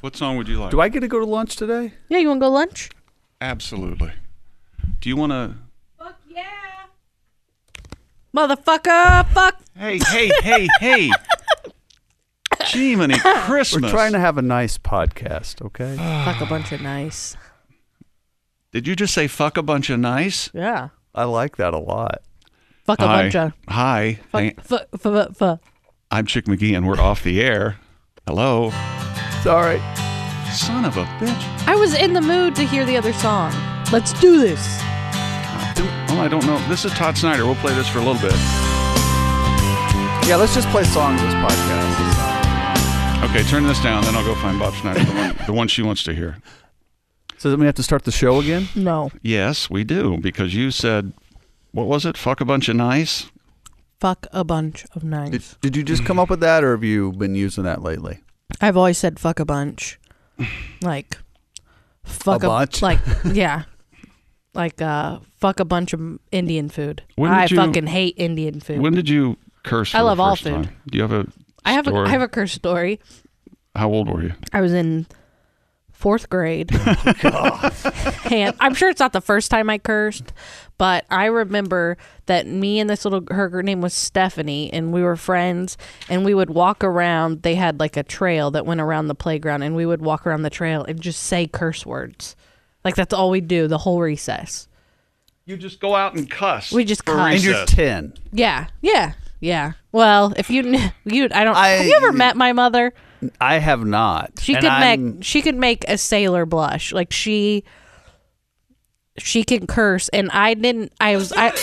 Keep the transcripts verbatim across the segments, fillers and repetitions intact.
What song would you like? Do I get to go to lunch today? Yeah, you want to go lunch? Absolutely. Do you want to? Fuck yeah. Motherfucker, fuck. Hey, hey, hey, hey. Jiminy Christmas. We're trying to have a nice podcast, okay? Fuck a bunch of nice. Did you just say fuck a bunch of nice? Yeah. I like that a lot. Fuck a Hi. bunch of. Hi. Fuck, Hey, fuck, fuck, fuck. I'm Chick McGee, and we're off the air. Hello. It's all right. Son of a bitch. I was in the mood to hear the other song. Let's do this. Oh, I don't know. This is Todd Snyder. We'll play this for a little bit. Yeah, let's just play songs this podcast. Okay, turn this down, then I'll go find Bob Schneider, the one, the one she wants to hear. So then we have to start the show again? No. Yes, we do, because you said, what was it? Fuck a bunch of nice? Fuck a bunch of nice. Did, did you just come up with that, or have you been using that lately? I've always said fuck a bunch. Like, fuck A bunch? Like, yeah. Like, uh, fuck a bunch of Indian food. When did I you- fucking hate Indian food. When did you curse for I love the all first food. time? Do you have a I have a story? I have a curse story. How old were you? I was in fourth grade. And I'm sure it's not the first time I cursed, but I remember that me and this little, her name was Stephanie, and we were friends, and we would walk around. They had like a trail that went around the playground, and we would walk around the trail and just say curse words. Like, that's all we do the whole recess. You just go out and cuss. We just for cuss. And you're recess. ten. Yeah, yeah, yeah. Well, if you, kn- you, I don't. I- have you ever met my mother? I have not. She And could I'm- make she could make a sailor blush. Like she she can curse, and I didn't. I was I.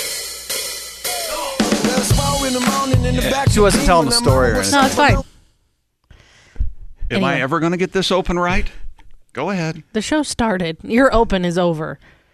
She wasn't telling the story or anything. No, it's fine. Am I Anyway. ever going to get this open right? Go ahead. The show started. Your open is over.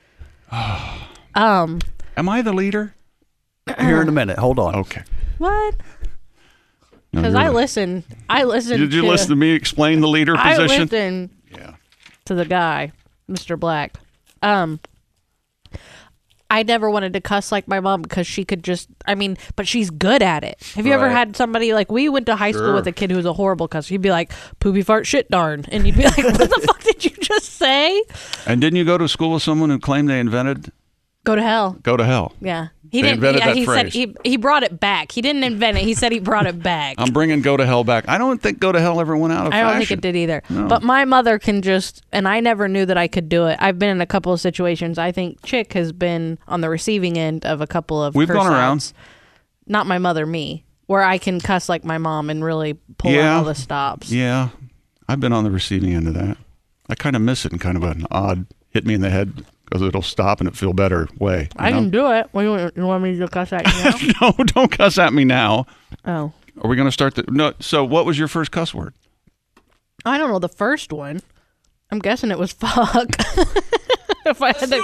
um. Am I the leader? Here in a minute. Hold on. Okay. What? No, Because you're I the- listen. I listen. Did you to, listen to me explain the leader I position? listen Yeah. to the guy, Mister Black. Um. I never wanted to cuss like my mom because she could just, I mean, but she's good at it. Have you ever Right. had somebody, like, we went to high school Sure. with a kid who was a horrible cusser. He'd be like, poopy fart shit darn. And you'd be like, what the fuck did you just say? And didn't you go to school with someone who claimed they invented Go to hell. go to hell? Yeah. He They didn't, invented yeah, that he phrase. said, he, he brought it back. He didn't invent it. He said he brought it back. I'm bringing go to hell back. I don't think go to hell ever went out of I don't fashion. think it did either. No. But my mother can just, and I never knew that I could do it. I've been in a couple of situations. I think Chick has been on the receiving end of a couple of We've curse gone around. outs. Not my mother, me, where I can cuss like my mom and really pull Yeah. out all the stops. Yeah. I've been on the receiving end of that. I kind of miss it in kind of an odd hit me in the head because it'll stop and it feel better way. you I know? can do it. What, you, want, you want me to cuss at you now? No, don't cuss at me now. Oh. Are we going to start the no? So, what was your first cuss word? I don't know the first one. I'm guessing it was fuck. If I had to...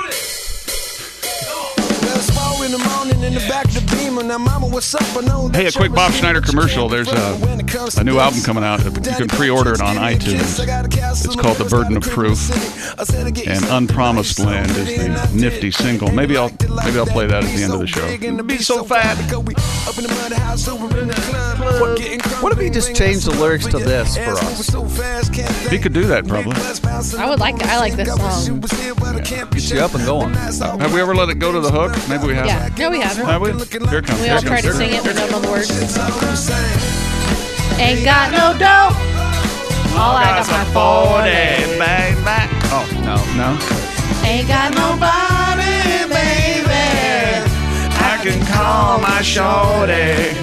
Hey, a quick Bob Schneider commercial. There's a, a new album coming out. You can pre-order it on iTunes. It's called The Burden of Proof, and Unpromised Land is the nifty single. Maybe I'll maybe I'll play that at the end of the show. Be so fat. What if he just changed the lyrics to this for us? He could do that probably. I would like I like this song. Get you up and going. Have we ever let it go to the hook? Maybe we have. Yeah. No, we haven't. Have we? Here it comes. We Here all it try comes. to Here sing it. We don't know the words. comes. Ain't got no dough. All I got my forty. Oh No. no. Ain't got nobody, baby. I can call my shorty.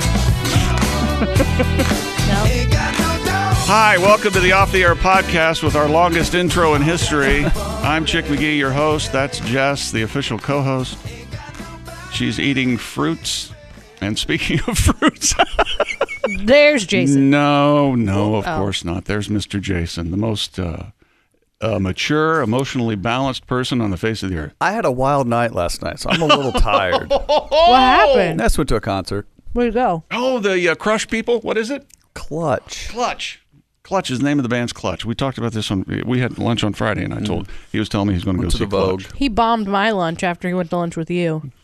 No. Hi, welcome to the Off the Air podcast with our longest intro in history. I'm Chick McGee, your host. That's Jess, the official co-host. She's eating fruits. And speaking of fruits, There's Jason. no, no, of Oh. course not. There's Mister Jason, the most uh, uh, mature, emotionally balanced person on the face of the earth. I had a wild night last night, so I'm a little tired. What happened? Ness went to a concert. Where'd you go? Oh, the uh, Crush people. What is it? Clutch. Clutch. Clutch is the name of the band's Clutch. We talked about this on. We had lunch on Friday, and I told he was telling me he's going to go Went to see the Vogue. Clutch. He bombed my lunch after he went to lunch with you.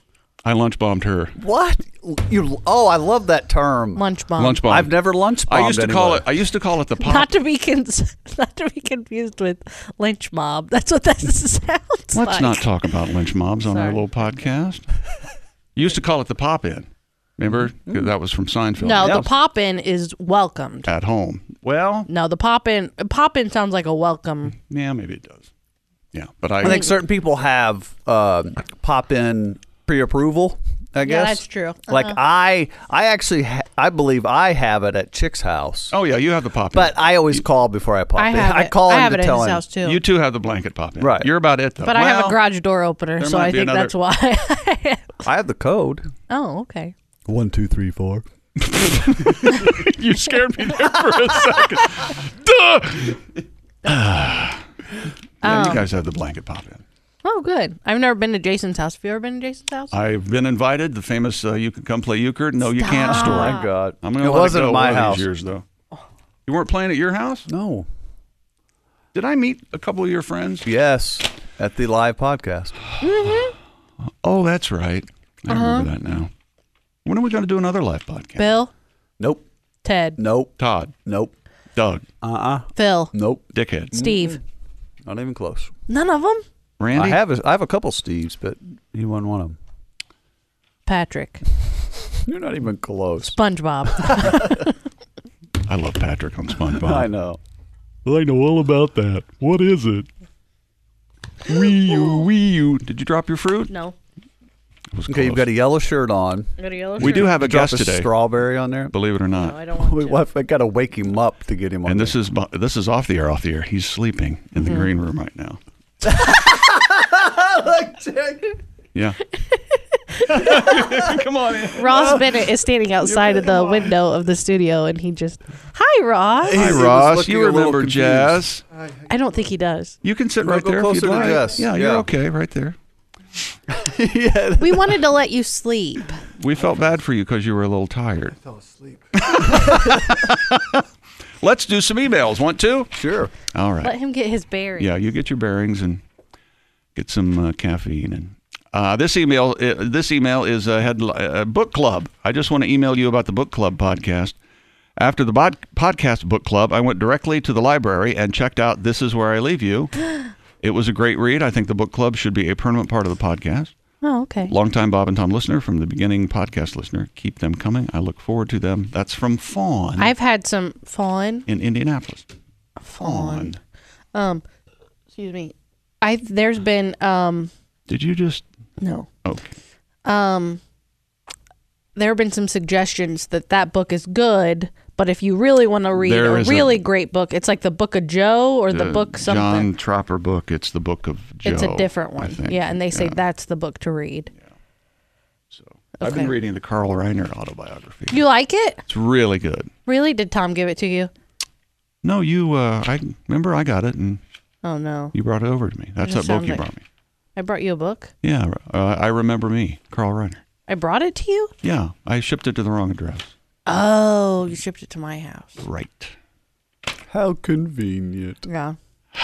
I lunch bombed her. What? You? Oh, I love that term. Lunch bomb. Lunch bomb. I've never lunch bombed I used to anyone. call it. I used to call it the pop. Not to be con- not to be confused with lynch mob. That's what that sounds Let's like. not talk about lynch mobs on our Sorry. little podcast. You used to call it the pop-in. Remember? That was from Seinfeld. No, Yeah. the pop in is welcomed. At home. Well, No, the pop in pop in sounds like a welcome. yeah, maybe it does. Yeah, but I, I think certain people have uh, pop-in pre-approval. I guess. Yeah, that's true. Like Uh-huh. I, I actually, ha- I believe I have it at Chick's house. Oh yeah, you have the pop-in. But I always call before I pop I in. have I it. call I him have to it at tell his him. house too. you two have the blanket pop-in. Right. You're about it though. But I have a Well, garage door opener, there so might I be think another- that's why. I have the code. Oh, okay. One, two, three, four. You scared me there for a second. Duh! yeah, Um, you guys have the blanket pop-in. Oh, good. I've never been to Jason's house. Have you ever been to Jason's house? I've been invited. The famous uh, "You can come play euchre." No, you can't Stop. story. My God. I'm gonna It let wasn't it go at my one of house. these years though. You weren't playing at your house? No. Did I meet a couple of your friends? Yes, at the live podcast. Oh, that's right. I Uh-huh. remember that now. When are we going to do another live podcast? Bill, Nope. Ted, Nope. Todd, Nope. Doug, Uh-uh. Phil, Nope. Dickhead, Steve. Not even close. None of them. Randy. I have a, I have a couple Steves, but he wasn't one of them. Patrick, You're not even close. SpongeBob. I love Patrick on SpongeBob. I know. I know all about that. What is it? Wee you, wee you. Did you drop your fruit? No. It was Okay, you've close. got a yellow shirt on. I got a yellow We do shirt. have a Drop guest a today. strawberry on there. Believe it or not. No, I don't want We, to. I got to wake him up to get him on. And there. this is bu- this is off the air, off the air. He's sleeping in the green room right now. Yeah. Come on in. Ross Bennett is standing outside of the window of the studio, and he just, hi, Ross. Hi, He was Ross. looking You a little remember confused. Jess? I don't think he does. You can sit No, right go there if closer you'd to like. Jess. Yeah, you're Yeah. okay right there. yeah. We wanted to let you sleep. We felt bad for you because you were a little tired. I fell asleep. Let's do some emails. Want to? Sure. All right. Let him get his bearings. Yeah, you get your bearings and get some uh, caffeine. And uh, this email, uh, this email is a head uh, book club. I just want to email you about the book club podcast. After the bod- podcast book club, I went directly to the library and checked out This Is Where I Leave You. It was a great read. I think the book club should be a permanent part of the podcast. Oh, okay. Longtime Bob and Tom listener, from the beginning podcast listener. Keep them coming. I look forward to them. That's from Fawn I've had some fawn. in Indianapolis. Fawn. Um, excuse me. I there's been um Did you just? no Okay. um there have been some suggestions that that book is good, but if you really want to read There a is a- really great book, it's like the Book of Joe or the The book something. John Tropper book. It's the book of Joe. It's a different I one. think. Yeah, and they say Yeah. that's the book to read. So I've been Okay. reading the Carl Reiner autobiography. You like it? It's really good. Really? Did Tom give it to you? No, you. Uh, I remember I got it and Oh no. you brought it over to me. That's just that book sounds you like- brought me. I brought you a book. Yeah, uh, I remember me, Carl Reiner. I brought it to you? Yeah, I shipped it to the wrong address. Oh, you shipped it to my house. Right. How convenient. Yeah.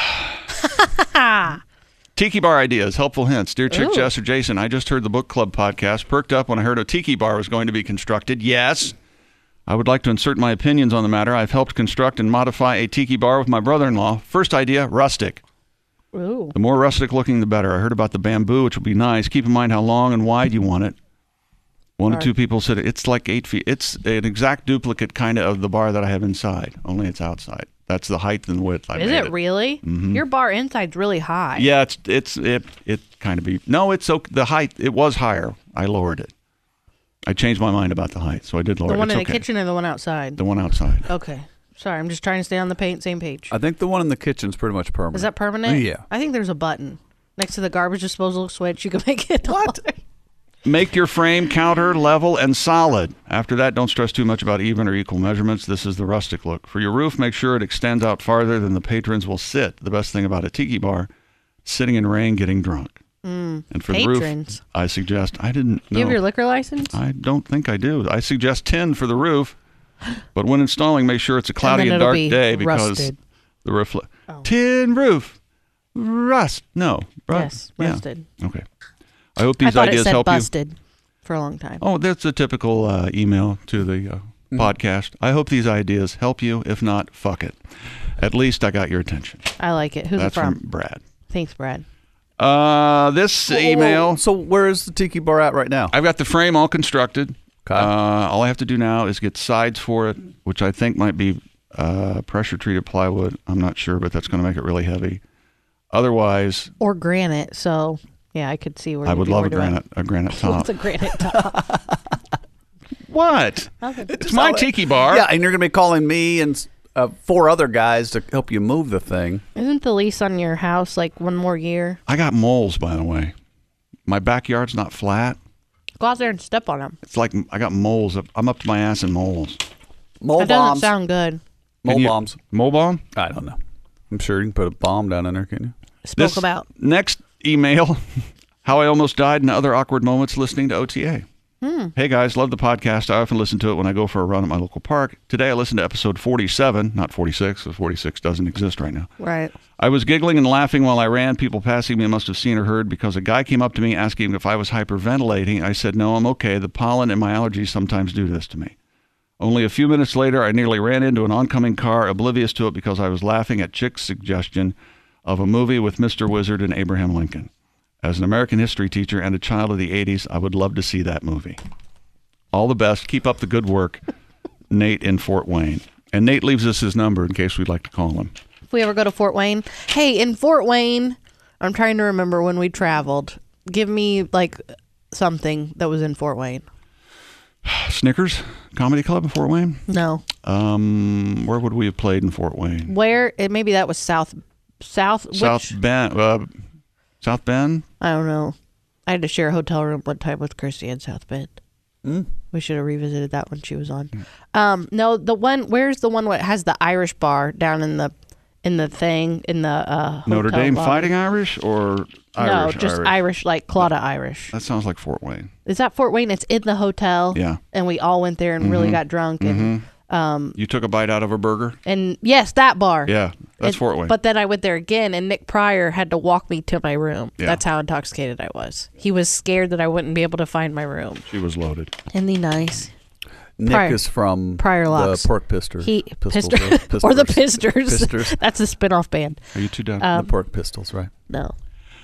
Tiki bar ideas, helpful hints. Dear Chick, Ooh. Jess, or Jason, I just heard the book club podcast. Perked up when I heard a tiki bar was going to be constructed. Yes. I would like to insert my opinions on the matter. I've helped construct and modify a tiki bar with my brother-in-law. First idea, rustic. Ooh. The more rustic looking, the better. I heard about the bamboo, which will be nice. Keep in mind how long and wide you want it. One or Right. two people said it's like eight feet. It's an exact duplicate kind of of the bar that I have inside, only it's outside. That's the height and width I Is made it really? Mhm. Your bar inside's really high. Yeah, it's it's it it kind of be no. It's okay. The height it was higher. I lowered it. I changed my mind about the height, so I did lower The it. one It's in okay. the kitchen or the one outside? The one outside. Okay. Sorry, I'm just trying to stay on the pa- same page. I think the one in the kitchen's pretty much permanent. Is that permanent? Yeah. I think there's a button next to the garbage disposal switch. You can make it. What? Make your frame counter level and solid. After that, don't stress too much about even or equal measurements. This is the rustic look. For your roof, make sure it extends out farther than the patrons will sit. The best thing about a tiki bar, sitting in rain, getting drunk. Mm. And for Patrons. the roof, I suggest, I didn't You know. have your liquor license? I don't think I do. I suggest tin for the roof, but when installing, make sure it's a cloudy then and, it'll dark be day because rusted. the refle- Oh. tin roof, rust. No, rust. Yes, rusted. Yeah. Okay. I hope I these thought ideas it said help busted. you. for a long time. Oh, that's a typical uh, email to the uh, mm-hmm. podcast. I hope these ideas help you. If not, fuck it. At least I got your attention. I like it. Who's that's it from? from Brad. Thanks, Brad. Uh, this Whoa, whoa, email. whoa. So where is the tiki bar at right now? I've got the frame all constructed. Okay. Uh, all I have to do now is get sides for it, which I think might be uh, pressure treated plywood. I'm not sure, but that's going to make it really heavy. Otherwise, or granite. So yeah, I could see where I you'd would be love a worried about- granite a granite top. What's a granite top? What? Okay. It's my tiki bar. Yeah, and you're going to be calling me and uh, four other guys to help you move the thing. Isn't the lease on your house like one more year? I got moles, by the way. My backyard's not flat. Go out there and step on them. It's like I got moles. Up, I'm up to my ass in moles. Mole That doesn't bombs. sound good. Mole Can you- bombs. Mole bomb? I don't know. I'm sure you can put a bomb down in there, can you? Spoke This about. next email, how I almost died and other awkward moments listening to O T A. Hmm. Hey guys, love the podcast. I often listen to it when I go for a run at my local park. Today I listened to episode forty-seven, not forty-six, because forty-six doesn't exist right now. Right. I was giggling and laughing while I ran. People passing me must have seen or heard because a guy came up to me asking if I was hyperventilating. I said, no, I'm okay. The pollen and my allergies sometimes do this to me. Only a few minutes later, I nearly ran into an oncoming car, oblivious to it because I was laughing at Chick's suggestion of a movie with Mister Wizard and Abraham Lincoln. As an American history teacher and a child of the eighties, I would love to see that movie. All the best. Keep up the good work, Nate in Fort Wayne. And Nate leaves us his number in case we'd like to call him. If we ever go to Fort Wayne. Hey, in Fort Wayne, I'm trying to remember when we traveled. Give me like something that was in Fort Wayne. Snickers Comedy Club in Fort Wayne? No. Um, where would we have played in Fort Wayne? Where? It, maybe that was South. South. South which, Bend. Uh, South Bend? I don't know. I had to share a hotel room one time with Christy in South Bend. Mm. We should have revisited that when she was on. Um, no, the one. Where's the one that has the Irish bar down in the in the thing in the uh, Notre hotel Dame lobby? Fighting Irish or Irish? No, just Irish? Irish, like Claudia Irish. That sounds like Fort Wayne. Is that Fort Wayne? It's in the hotel. Yeah. And we all went there and Mm-hmm. really got drunk and um You took a bite out of a burger? and yes, that bar. Yeah, that's And- Fort Wayne. But then I went there again, and Nick Pryor had to walk me to my room. Yeah. That's how intoxicated I was. He was scared that I wouldn't be able to find my room. She was loaded. Isn't he nice? Nick Prior- is from Prior Locks. the Pork Pistol. He Pistols, Pister- or the Pisters. Pisters. That's a spinoff band. Are you two done? Um, the Pork Pistols, right? No.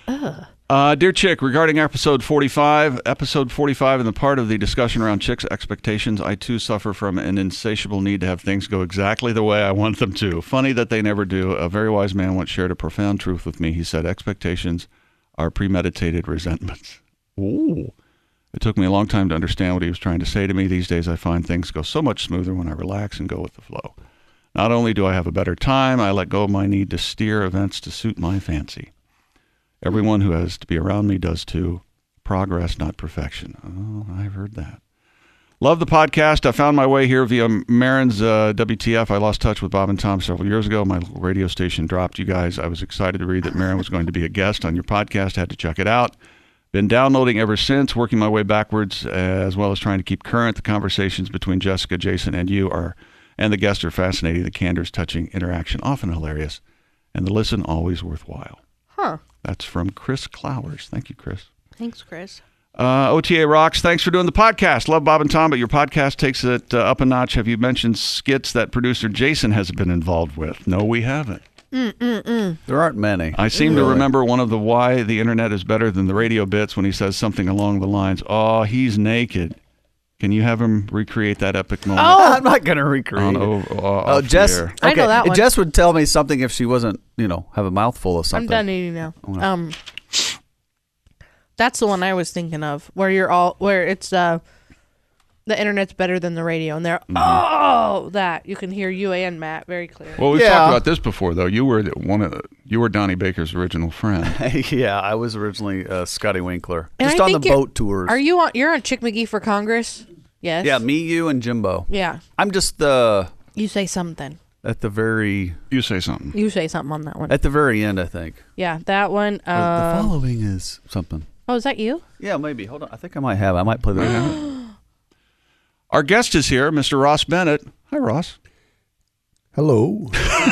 Uh, dear Chick, regarding episode forty-five, episode forty-five and the part of the discussion around Chick's expectations, I too suffer from an insatiable need to have things go exactly the way I want them to. Funny that they never do. A very wise man once shared a profound truth with me. He said, expectations are premeditated resentments. Ooh. It took me a long time to understand what he was trying to say to me. These days I find things go so much smoother when I relax and go with the flow. Not only do I have a better time, I let go of my need to steer events to suit my fancy. Everyone who has to be around me does too. Progress, not perfection. Oh, I've heard that. Love the podcast. I found my way here via Marin's uh, W T F. I lost touch with Bob and Tom several years ago. My local radio station dropped you guys. I was excited to read that Marin was going to be a guest on your podcast. Had to check it out. Been downloading ever since, working my way backwards, uh, as well as trying to keep current. The conversations between Jessica, Jason, and you are, and the guests are fascinating. The candor's touching interaction, often hilarious, and the listen always worthwhile. Huh. That's from Chris Clowers. Thank you, Chris. Thanks, Chris. Uh, O T A rocks. Thanks for doing the podcast. Love Bob and Tom, but your podcast takes it uh, up a notch. Have you mentioned skits that producer Jason has been involved with? No, we haven't. Mm-mm-mm. There aren't many. I seem Really? to remember one of the why the internet is better than the radio bits when he says something along the lines, oh, he's naked. Can you have him recreate that epic moment? Oh! I'm not going to recreate On, it. oh, Oh, off the Jess. air. I know okay, that one. Jess would tell me something if she wasn't, you know, have a mouthful of something. I'm done eating now. Okay. Um, that's the one I was thinking of, where you're all, where it's uh, the internet's better than the radio, and they're oh that you can hear you and Matt very clear. Well, we've Yeah. talked about this before, though. You were the, one of the, you were Donnie Baker's original friend. Yeah, I was originally uh, Scotty Winkler. And Just I on the think you're- boat tours. Are you on? You're on Chick McGee for Congress? Yes. Yeah, me, you, and Jimbo. Yeah. I'm just the You say something. at the very You say something. You say something on that one. at the very end, I think. Yeah, that one. Uh, Uh, the following is something. oh, is that you? Yeah, maybe. Hold on. I think I might have. I might play that. Our guest is here, Mister Ross Bennett. Hi, Ross. Hello.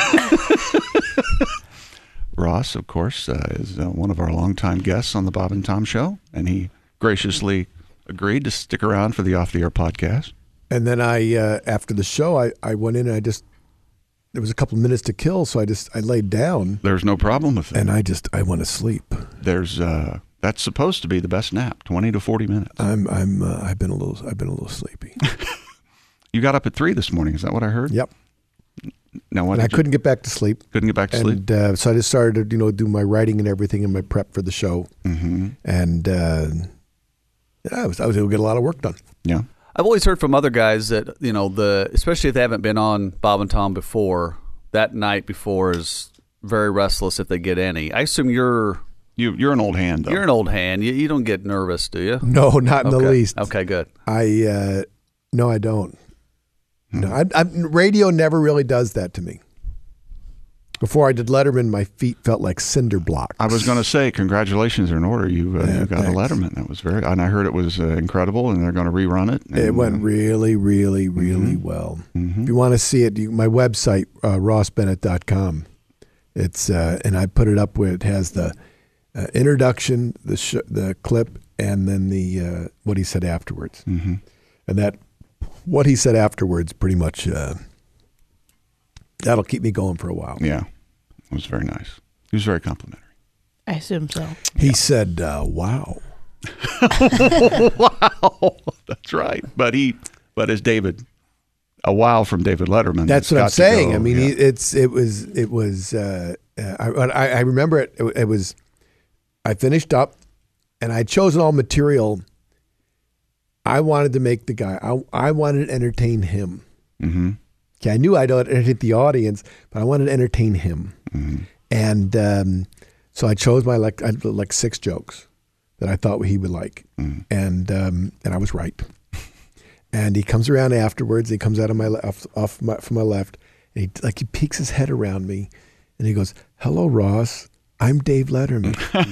Ross, of course, uh, is uh, one of our longtime guests on the Bob and Tom Show, and he graciously agreed to stick around for the Off the Air podcast. And then I, uh, after the show, I, I went in and I just, there was a couple of minutes to kill, so I just, I laid down. There's no problem with it. And I just, I went to sleep. There's, uh, that's supposed to be the best nap, twenty to forty minutes. I'm, I'm, uh, I've been a little, I've been a little sleepy. You got up at three this morning. Is that what I heard? Yep. Now, what and I did you- couldn't get back to sleep. Couldn't get back to sleep. And uh, so I just started to, you know, do my writing and everything in my prep for the show. Mm-hmm. And uh, yeah, I was, I was able to get a lot of work done. Yeah. I've always heard from other guys that, you know, the especially if they haven't been on Bob and Tom before, that night before is very restless if they get any. I assume you're You, you're an old hand, though. you're an old hand. You, you don't get nervous, do you? No, not in okay. the least. Okay, good. I uh, no, I don't. Hmm. No, I, I, radio never really does that to me. Before I did Letterman, my feet felt like cinder blocks. I was going to say, congratulations are in order. You, uh, Yeah, you got thanks. a Letterman. That was very, and I heard it was uh, incredible, and they're going to rerun it. And, It went uh, really, really, really Mm-hmm. well. mhm. If you want to see it, you, my website, uh, ross bennett dot com. It's uh, and I put it up where it has the uh, introduction, the sh- the clip, and then the uh, what he said afterwards. Mhm. And that what he said afterwards pretty much uh, that'll keep me going for a while. Yeah, it was very nice. He was very complimentary. I assume so. He said, uh, "Wow." Wow, that's right. But he, but as David, a wow from David Letterman. That's It's what I'm got to saying. go. I mean, Yeah. he, it's it was it was. Uh, uh, I, I I remember it. It, it was. I finished up, and I had chosen all material. I wanted to make the guy. I I wanted to entertain him. Mm-hmm. Okay, I knew I'd entertain the audience, but I wanted to entertain him. Mm-hmm. And um, so I chose my like I, like six jokes that I thought he would like, Mm-hmm. and um, and I was right. And he comes around afterwards. He comes out of my le- off, off my, from my left, and he like he peeks his head around me, and he goes, "Hello, Ross. I'm Dave Letterman."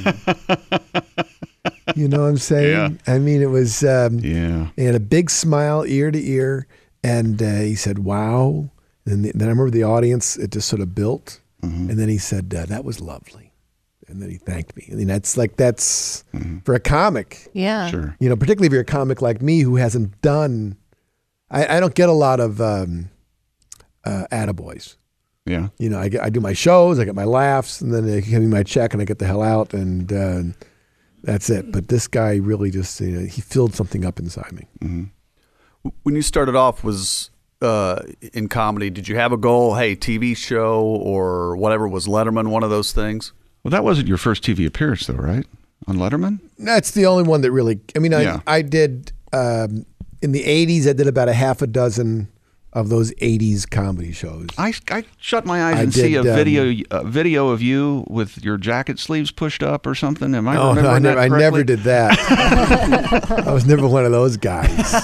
You know what I'm saying? Yeah. I mean, it was. Um, Yeah. He had a big smile, ear to ear, and uh, he said, "Wow." And then I remember the audience; it just sort of built. Mm-hmm. And then he said, uh, "That was lovely," and then he thanked me. I mean, that's like that's Mm-hmm. for a comic, Yeah. Sure. you know, particularly if you're a comic like me who hasn't done. I, I don't get a lot of um, uh, attaboys. Yeah. You know, I, get, I do my shows, I get my laughs, and then they give me my check, and I get the hell out, and uh, that's it. But this guy really just you know, he filled something up inside me. Mm-hmm. When you started off, was uh, in comedy, did you have a goal? Hey, T V show or whatever, was Letterman one of those things? Well, that wasn't your first T V appearance, though, right? On Letterman? That's the only one that really. I mean, I Yeah. I did um, in the eighties. I did about a half a dozen of those eighties comedy shows. I, I shut my eyes I and see a did, um, video a video of you with your jacket sleeves pushed up or something. Am I Oh remembering no, I, never, that I correctly? never did that. I was never one of those guys.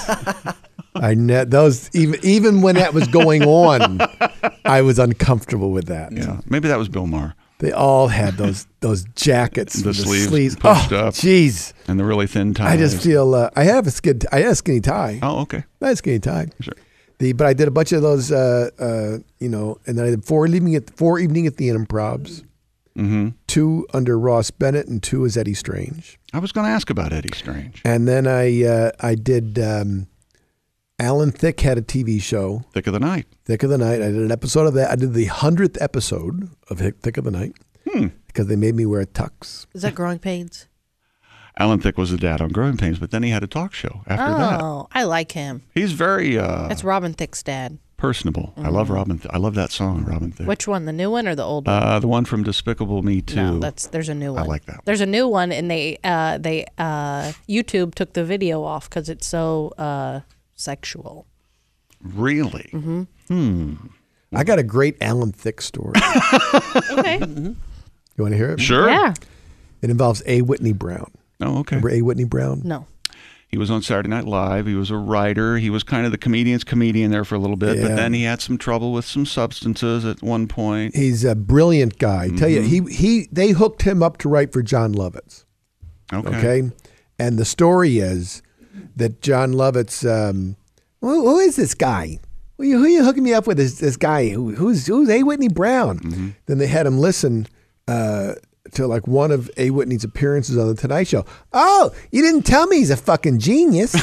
I ne- those even even when that was going on, I was uncomfortable with that. Yeah, maybe that was Bill Maher They all had those those jackets, The with sleeves Oh, pushed up. jeez! and the really thin ties. I just feel uh, I have a skin. I had a skinny tie. Oh, okay. I had a skinny tie. Sure. The but I did a bunch of those, uh, uh, you know, and then I did four evening at four evening at the Improvs, Mm-hmm. two under Ross Bennett, and two as Eddie Strange. I was going to ask about Eddie Strange. And then I uh, I did um, Alan Thicke had a T V show, Thick of the Night. Thick of the Night. I did an episode of that. I did the hundredth episode of Thick of the Night Hmm. because they made me wear a tux. Is that Growing Pains? Alan Thicke was the dad on Growing Pains, but then he had a talk show after that. Oh, I like him. He's very uh, That's Robin Thicke's dad. personable. I love Robin. Th- I love that song, Robin Thicke. Which one, the new one or the old one? Uh, the one from Despicable Me Too. No, that's there's a new one. I like that one. There's a new one, and they uh, they uh, YouTube took the video off because it's so uh, sexual. Really? Mm-hmm. Hmm. I got a great Alan Thicke story. Okay. You want to hear it? Sure. Yeah. It involves A. Whitney Brown. Oh, okay. Remember A. Whitney Brown? No. He was on Saturday Night Live. He was a writer. He was kind of the comedian's comedian there for a little bit, Yeah. but then he had some trouble with some substances at one point. He's a brilliant guy. Tell you, he he they hooked him up to write for John Lovitz. Okay. Okay, and the story is that John Lovitz. Um, who, who is this guy? Who you, who you hooking me up with? This this guy who, who's who's A. Whitney Brown? Mm-hmm. Then they had him listen uh, to like one of A. Whitney's appearances on the Tonight Show. Oh, you didn't tell me he's a fucking genius.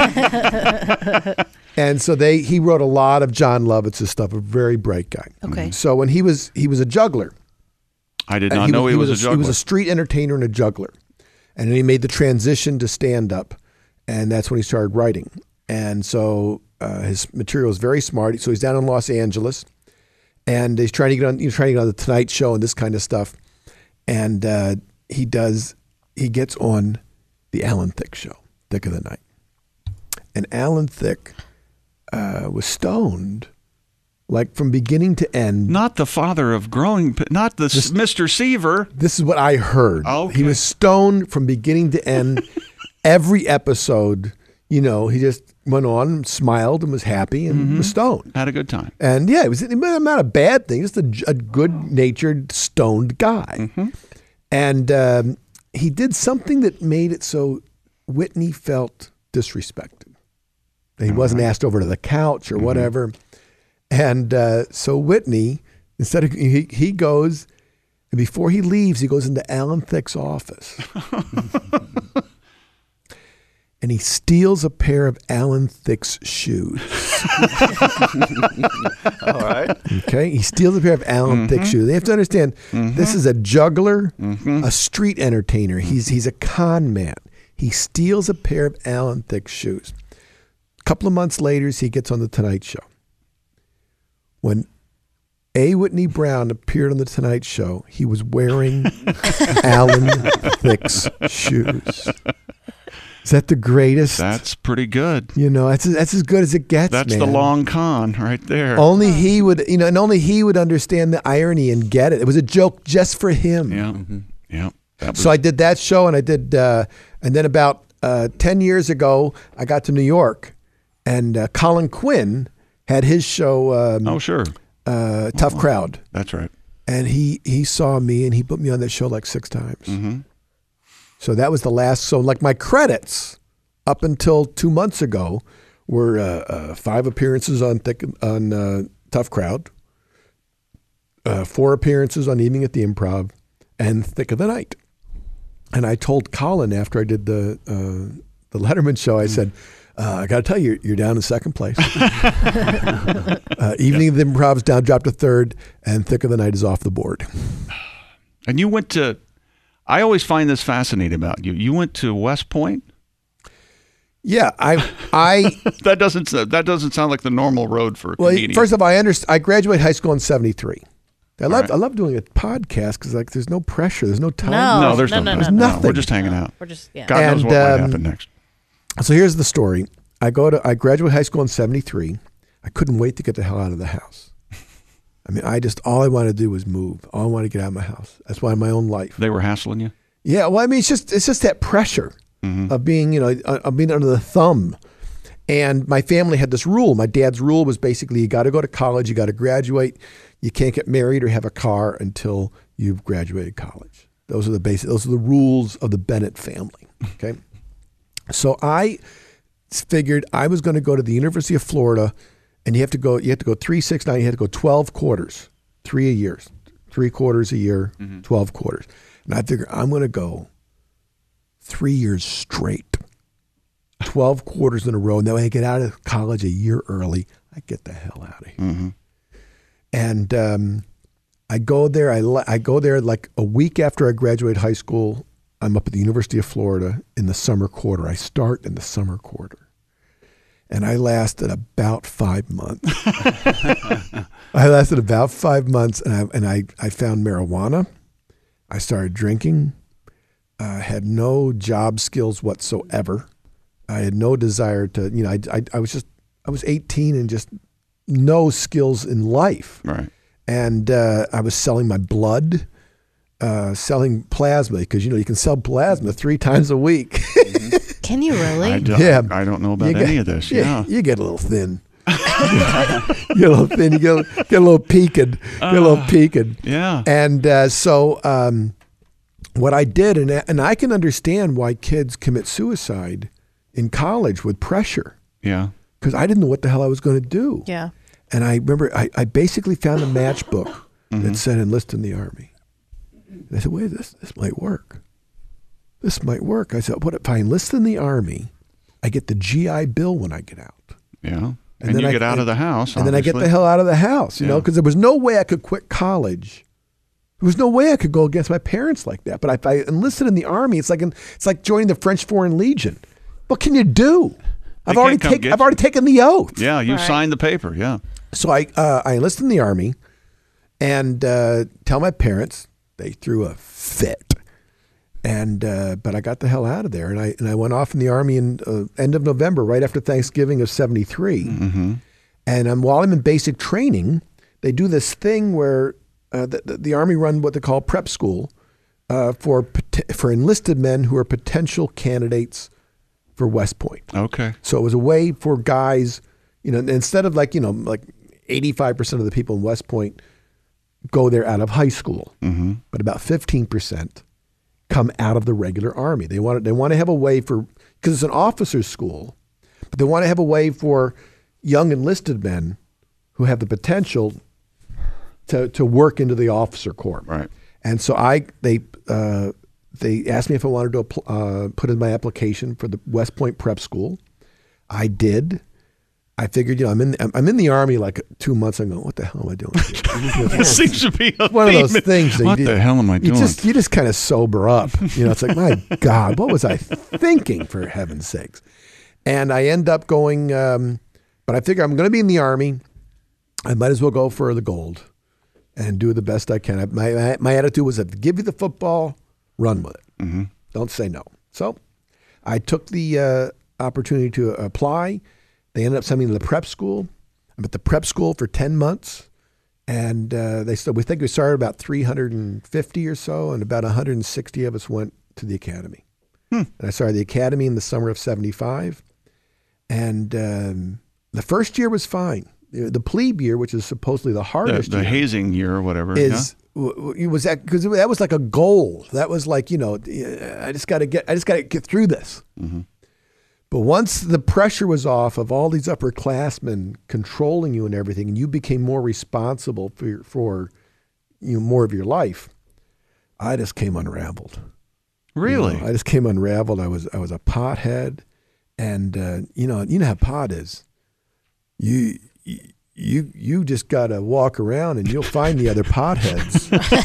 And so they he wrote a lot of John Lovitz's stuff. A very bright guy. Okay. So when he was he was a juggler. I did not he know was, he, he was, was a juggler. He was a street entertainer and a juggler, and then he made the transition to stand up, and that's when he started writing. And so uh, his material is very smart. So he's down in Los Angeles, and he's trying to get on. He's trying to get on the Tonight Show and this kind of stuff. And uh, he does. He gets on the Alan Thicke show, Thick of the Night, and Alan Thicke uh, was stoned, like from beginning to end. Not the father of growing, not the This- Mister Seaver. This is what I heard. Okay. He was stoned from beginning to end. Every episode, you know, he just went on, smiled, and was happy, and Mm-hmm. was stoned. Had a good time. And yeah, it was not a bad thing. Just a, a good-natured, stoned guy. Mm-hmm. And um, he did something that made it so Whitney felt disrespected. He wasn't asked over to the couch or Mm-hmm. whatever. And uh, so Whitney, instead of he, he goes, and before he leaves, he goes into Alan Thicke's office. And he steals a pair of Alan Thicke's shoes. All right. Okay, he steals a pair of Alan Thicke shoes. They have to understand this is a juggler, a street entertainer. He's he's a con man. He steals a pair of Alan Thicke shoes. A couple of months later, he gets on the Tonight Show. When A. Whitney Brown appeared on the Tonight Show, he was wearing Alan Thicke's shoes. Is that the greatest? That's pretty good. You know, that's that's as good as it gets. That's man. the long con right there. Only he would, you know, and only he would understand the irony and get it. It was a joke just for him. Yeah, yeah. That was, So I did that show, and I did, uh, and then about uh, ten years ago, I got to New York, and uh, Colin Quinn had his show, um, oh, sure. uh, Tough Crowd, That's right. and he he saw me, and he put me on that show like six times. Mm-hmm. So that was the last. So like my credits up until two months ago were uh, uh, five appearances on thick, on uh, Tough Crowd, uh, four appearances on Evening at the Improv, and Thick of the Night. And I told Colin after I did the uh, the Letterman show, I said, uh, I got to tell you, you're down in second place. uh, Evening at the Improv's down, dropped to third, and Thick of the Night is off the board. And you went to, I always find this fascinating about you. You went to West Point? Yeah, I I. That doesn't that doesn't sound like the normal road for a Well, comedian. first of all, I understand. I graduated high school in seventy-three. I love right. I love doing a podcast because like there's no pressure, there's no time. No. no, there's no, no, no, there's no. Nothing. We're just hanging out. We're just yeah. God knows And, what might um, happen next. So here's the story. I go to I graduated high school in seventy-three. I couldn't wait to get the hell out of the house. I mean, I just all I wanted to do was move. All I wanted to get out of my house. That's why my own life. They were hassling you? Yeah, well, I mean, it's just it's just that pressure Mm-hmm. of being, you know, of being under the thumb. And my family had this rule. My dad's rule was basically you got to go to college, you got to graduate, you can't get married or have a car until you've graduated college. Those are the basic. Those are the rules of the Bennett family. Okay, so I figured I was going to go to the University of Florida, and you have to go. You have to go three, six, nine. You have to go twelve quarters, three a year, three quarters a year, Mm-hmm. twelve quarters. And I figured I'm going to go three years straight, twelve quarters in a row. And then when I get out of college a year early, I get the hell out of here. Mm-hmm. And um, I go there. I, le- I go there like a week after I graduate high school. I'm up at the University of Florida in the summer quarter. I start in the summer quarter. And I lasted about five months. I lasted about five months, and I, and I, I found marijuana. I started drinking. I had no job skills whatsoever. I had no desire to, you know, I, I, I was just, I was eighteen and just no skills in life. Right. And uh, I was selling my blood, uh, selling plasma, because, you know, you can sell plasma three times a week. Can you really? I don't, Yeah. I don't know about You get- any of this. Yeah, Yeah. you get a little thin. you get a little thin. You get a, get a little peaked. Get a little peaked. Yeah. And uh, so um, what I did, and and I can understand why kids commit suicide in college with pressure, Yeah. because I didn't know what the hell I was going to do. Yeah. And I remember I, I basically found a matchbook Mm-hmm. that said enlist in the Army. And I said, wait, this this might work. This might work. I said, what if I enlist in the Army? I get the G I Bill when I get out. Yeah. And, And and then you I- get out of the house. And then I get obviously. the hell out of the house, you know, Yeah. because there was no way I could quit college. There was no way I could go against my parents like that. But if I enlisted in the Army, it's like it's like joining the French Foreign Legion. What can you do? I've can't already come taken get I've you. already taken the oath. Yeah, you Right. signed the paper. Yeah. So I uh, I enlisted in the Army, and uh, tell my parents. They threw a fit, and uh, but I got the hell out of there, and I and I went off in the Army in uh, end of November, right after Thanksgiving of seventy-three. Mm-hmm. And um, while I'm in basic training, they do this thing where uh, the, the, the Army run what they call prep school uh, for pot- for enlisted men who are potential candidates for West Point. Okay. So it was a way for guys, you know, instead of like, you know, like eighty-five percent of the people in West Point go there out of high school, Mm-hmm. but about fifteen percent come out of the regular Army. They want to, they want to have a way for, because it's an officer's school, but they want to have a way for young enlisted men who have the potential to, to work into the officer corps. Right. And so I they uh, they asked me if I wanted to appl- uh, put in my application for the West Point Prep School. I did. I figured, you know, I'm in I'm in the Army like two months. I'm going, what the hell am I doing? It seems to be a One of those theme. things. That What you, the hell am I you doing? just you just kind of sober up. You know, it's like, my God, what was I thinking? For heaven's sakes! And I end up going. Um, but I figure I'm going to be in the Army. I might as well go for the gold and do the best I can. I, my, my my attitude was, if I give you the football, run with it. Mm-hmm. Don't say no. So I took the uh, opportunity to apply. They ended up sending me to the prep school. I'm at the prep school for ten months. And uh, they said, we think we started about three hundred fifty or so, and about one hundred sixty of us went to the academy. Hmm. And I started the academy in the summer of seventy-five. And um, the first year was fine. The the plebe year, which is supposedly the The, hardest the year, hazing year or whatever. is w- w- it was that because that was like a goal. That was like, you know, I just got to get I just got to get through this. Mm-hmm. But once the pressure was off of all these upperclassmen controlling you and everything, and you became more responsible for your, for you know, more of your life, I just came unraveled. yeah. Really? You know, I just came unraveled. I was I was a pothead, and uh, you know you know how pot is. You you you just got to walk around and you'll find the other potheads.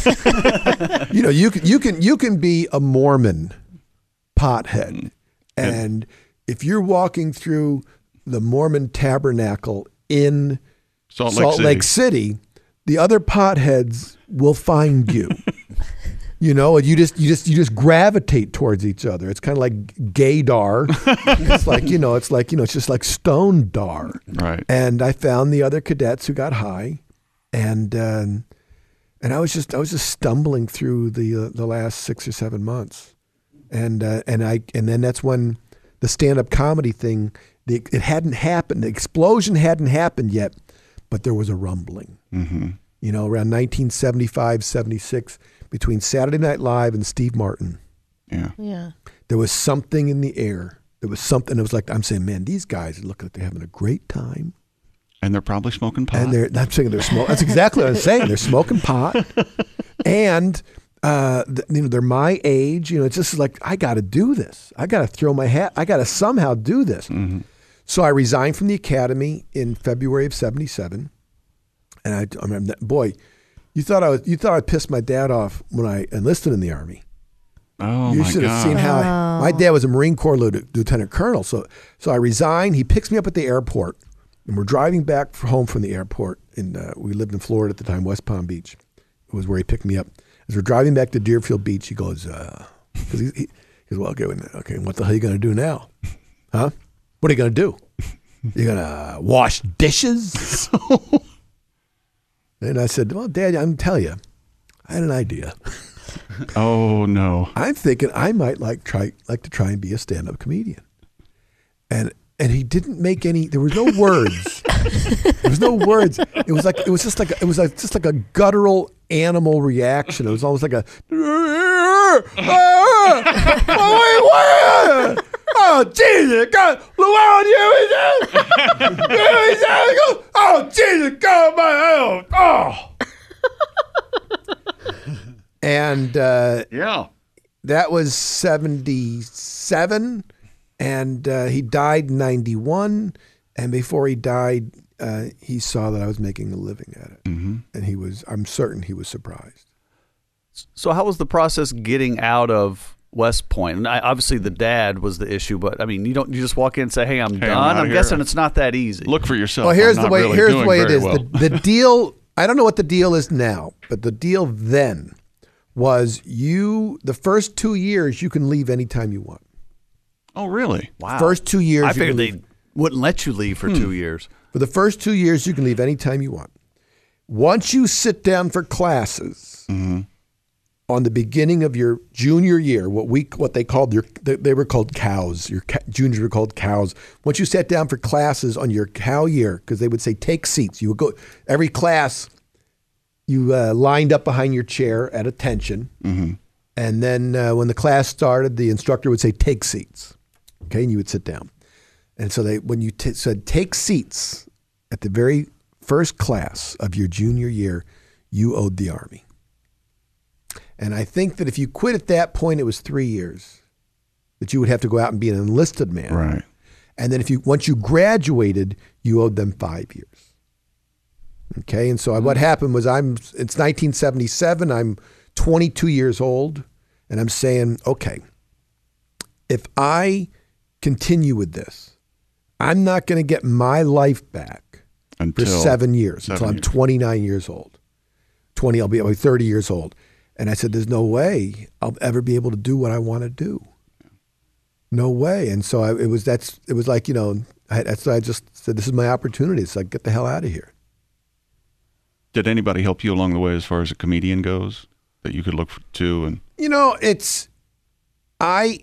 You know you can you can you can be a Mormon pothead, and if you're walking through the Mormon tabernacle in Salt Lake Salt City. Lake City, the other potheads will find you. You know, and you just you just you just gravitate towards each other. It's kind of like gaydar. It's like, you know, it's like, you know, it's just like stone dar. Right. And I found the other cadets who got high, and um, and I was just I was just stumbling through the uh, the last six or seven months, and uh, and I and then that's when the stand up comedy thing, the, it hadn't happened. The explosion hadn't happened yet, but there was a rumbling. Mm-hmm. You know, around nineteen seventy-five, seventy-six, between Saturday Night Live and Steve Martin, Yeah. Yeah. there was something in the air. There was something. It was like, I'm saying, man, these guys look like they're having a great time. And they're probably smoking pot. And they're, I'm saying they're smoking. That's exactly what I'm saying. They're smoking pot. And, uh, th- you know, they're my age. You know, it's just like, I got to do this. I got to throw my hat. I got to somehow do this. Mm-hmm. So I resigned from the academy in February of seventy-seven. And I, I remember that, boy, you thought I was, you thought I pissed my dad off when I enlisted in the Army. Oh, You my should have God. seen how I, my dad was a Marine Corps lieu- lieutenant colonel. So, so I resigned. He picks me up at the airport, and we're driving back f- home from the airport. And uh, we lived in Florida at the time, West Palm Beach. It was where he picked me up. As we're driving back to Deerfield Beach, he goes, uh, because he, he, he goes, well, okay, okay, what the hell are you going to do now? Huh? What are you going to do? You're going to wash dishes? And I said, well, Dad, I'm telling you, I had an idea. Oh, no. I'm thinking I might like try like to try and be a stand-up comedian. And and he didn't make any. There was no words. There was no words. It was like it was just like a, it was like, just like a guttural animal reaction. It was almost like a. Oh Jesus! God, Llewellyn, you is that? Oh Jesus! God, my oh. oh. And uh, Yeah. that was seventy-seven, and uh, he died in ninety-one. And before he died, uh, he saw that I was making a living at it. Mm-hmm. And he was, I'm certain he was surprised. So how was the process getting out of West Point? And I, obviously the dad was the issue, but I mean, you don't you just walk in and say, "Hey, I'm Hey, I'm done." outta I'm here. guessing it's not that easy. Look for yourself. Well, here's I'm the not way. really here's the doing way it very is. well. The, the deal. I don't know what the deal is now, but the deal then was you. The first two years you can leave anytime you want. Oh, really? Wow. First two years. I you figured can they leave. wouldn't let you leave for Hmm. two years. For the first two years, you can leave anytime you want. Once you sit down for classes Mm-hmm. on the beginning of your junior year, what we what they called your they, they were called cows. Your ca- juniors were called cows. Once you sat down for classes on your cow year, because they would say take seats. You would go every class. You uh, lined up behind your chair at attention, Mm-hmm. and then uh, when the class started, the instructor would say take seats. Okay, and you would sit down. And so they, when you t- said take seats at the very first class of your junior year, you owed the Army. And I think that if you quit at that point, it was three years that you would have to go out and be an enlisted man. Right. And then if you once you graduated, you owed them five years. Okay, and so what happened was I'm it's nineteen seventy-seven. I'm twenty-two years old, and I'm saying, okay, if I continue with this, I'm not going to get my life back Until for seven years seven until I'm years. twenty-nine years old. twenty, I'll be, I'll be thirty years old. And I said, there's no way I'll ever be able to do what I want to do. No way. And so I, it was that's it was like, you know, I, that's I just said, this is my opportunity. It's like, get the hell out of here. Did anybody help you along the way as far as a comedian goes that you could look to? And You know, it's I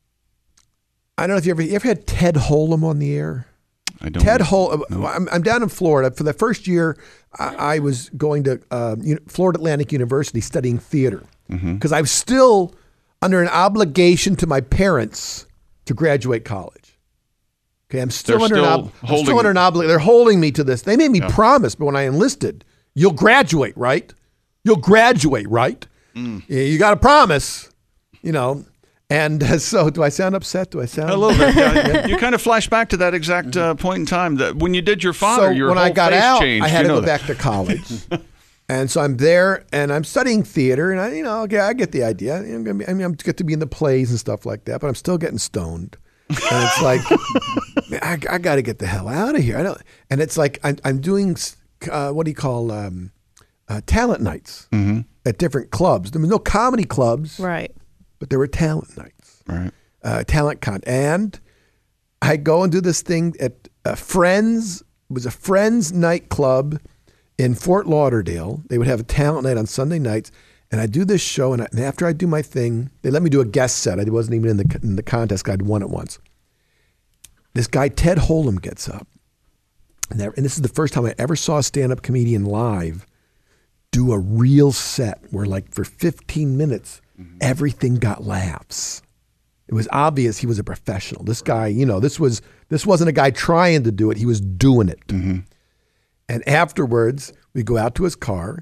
I don't know if you ever you ever had Ted Holm on the air. I don't. Ted Holm. No. I'm, I'm down in Florida for the first year. I, I was going to uh, Uni- Florida Atlantic University studying theater because I was still under an obligation to my parents to graduate college. Okay, I'm still They're under still an ob- I'm holding- still under an obligation. They're holding me to this. They made me Yeah. promise, but when I enlisted, you'll graduate, right? You'll graduate, right? Mm. Yeah, you got to promise, you know. And uh, so, do I sound upset? Do I sound A little bit. Yeah. You kind of flash back to that exact uh, point in time that when you did your father, so your when whole I got face out, changed. I had You to know go that. back to college, and so I'm there and I'm studying theater, and I, you know, okay, I get the idea. I'm gonna be, I mean, I'm get to be in the plays and stuff like that, but I'm still getting stoned, and it's like, man, I, I got to get the hell out of here. I don't, and it's like I'm, I'm doing uh, what do you call um, uh, talent nights Mm-hmm. at different clubs. There was no comedy clubs, Right. but there were talent nights. Right. Uh, talent con, and I go and do this thing at a Friends. It was a Friends nightclub in Fort Lauderdale. They would have a talent night on Sunday nights, and I do this show. And, I, and after I do my thing, they let me do a guest set. I wasn't even in the in the contest. I'd won it once. This guy Ted Holm gets up, and, that, and this is the first time I ever saw a stand-up comedian live do a real set where, like, for fifteen minutes, everything got laughs. It was obvious he was a professional. This guy, you know, this was this wasn't a guy trying to do it. He was doing it. Mm-hmm. And afterwards, we go out to his car.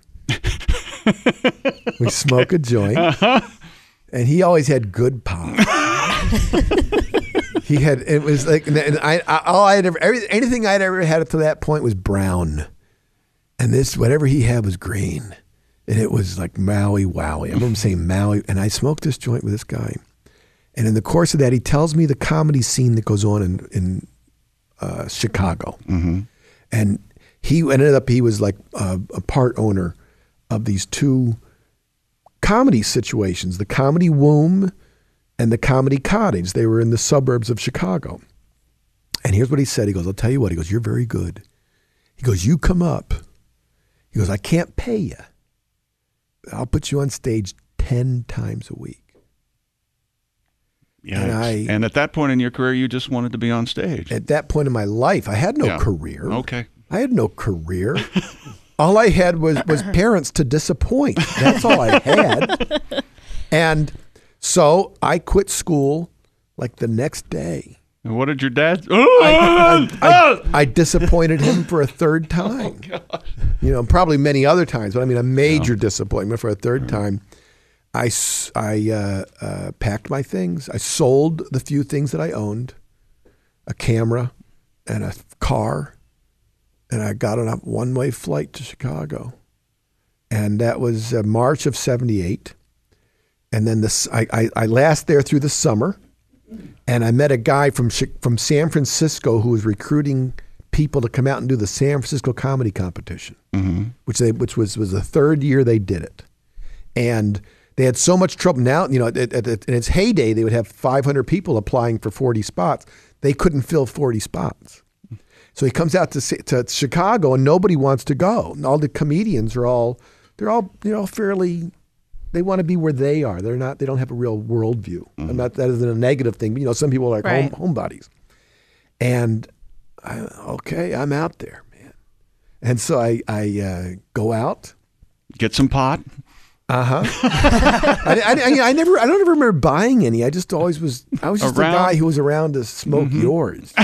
We smoke a joint. Uh-huh. And he always had good pop. He had, it was like, and I, I all I had ever, every, anything I'd ever had up to that point was brown. And this, whatever he had was green. And it was like Maui Wowie. I remember saying Maui. And I smoked this joint with this guy. And in the course of that, he tells me the comedy scene that goes on in, in uh, Chicago. Mm-hmm. And he ended up, he was like uh, a part owner of these two comedy situations, the Comedy Womb and the Comedy Cottage. They were in the suburbs of Chicago. And here's what he said. He goes, I'll tell you what. He goes, you're very good. He goes, you come up. He goes, I can't pay you. I'll put you on stage ten times a week. Yeah. And And, I- at that point in your career, you just wanted to be on stage. At that point in my life, I had no Yeah. career. Okay. I had no career. All I had was, was parents to disappoint. That's all I had. And so I quit school like the next day. And what did your dad? I, I, I disappointed him for a third time. Oh, You know, probably many other times, but I mean a major disappointment for a third time. I, s- I uh, uh, packed my things. I sold the few things that I owned, a camera and a car, and I got on a one-way flight to Chicago. And that was uh, March of seventy-eight. And then this, I, I, I last there through the summer, and I met a guy from from San Francisco who was recruiting people to come out and do the San Francisco Comedy Competition, mm-hmm. which they which was was the third year they did it, and they had so much trouble. Now, you know, at, at, at, in its heyday, they would have five hundred people applying for forty spots. They couldn't fill forty spots, so he comes out to to Chicago, and nobody wants to go. And all the comedians are all they're all you know fairly. They want to be where they are. They're not. They don't have a real worldview. Mm-hmm. I'm not. That isn't a negative thing. But, you know, some people are like right. home homebodies, and I, okay, I'm out there, man. And so I I uh, go out, get some pot. Uh huh. I, I, I never. I don't ever remember buying any. I just always was. I was just around. a guy who was around to smoke mm-hmm. yours.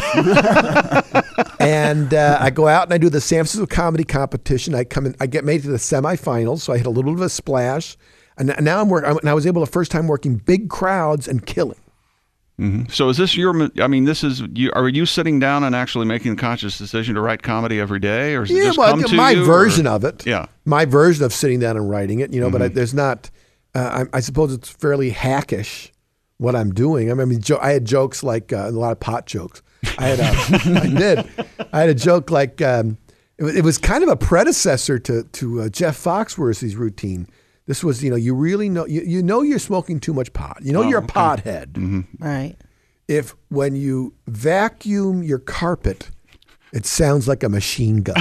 And uh, I go out and I do the San Francisco Comedy Competition. I come in. I get made to the semifinals, so I hit a little bit of a splash. And now I'm working. And I was able to first time working big crowds and killing. Mm-hmm. So is this your? I mean, this is you. Are you sitting down and actually making a conscious decision to write comedy every day, or is it yeah, just well, come to my you? version or? of it. Yeah, my version of sitting down and writing it. You know, mm-hmm. but I, there's not. Uh, I, I suppose it's fairly hackish what I'm doing. I mean, jo- I had jokes like uh, a lot of pot jokes. I had. A, I did. I had a joke like um, it, was, it was kind of a predecessor to to uh, Jeff Foxworthy's routine. This was, you know, you really know, you, you know you're smoking too much pot. You know oh, you're a okay. pothead. Mm-hmm. Right. If when you vacuum your carpet, it sounds like a machine gun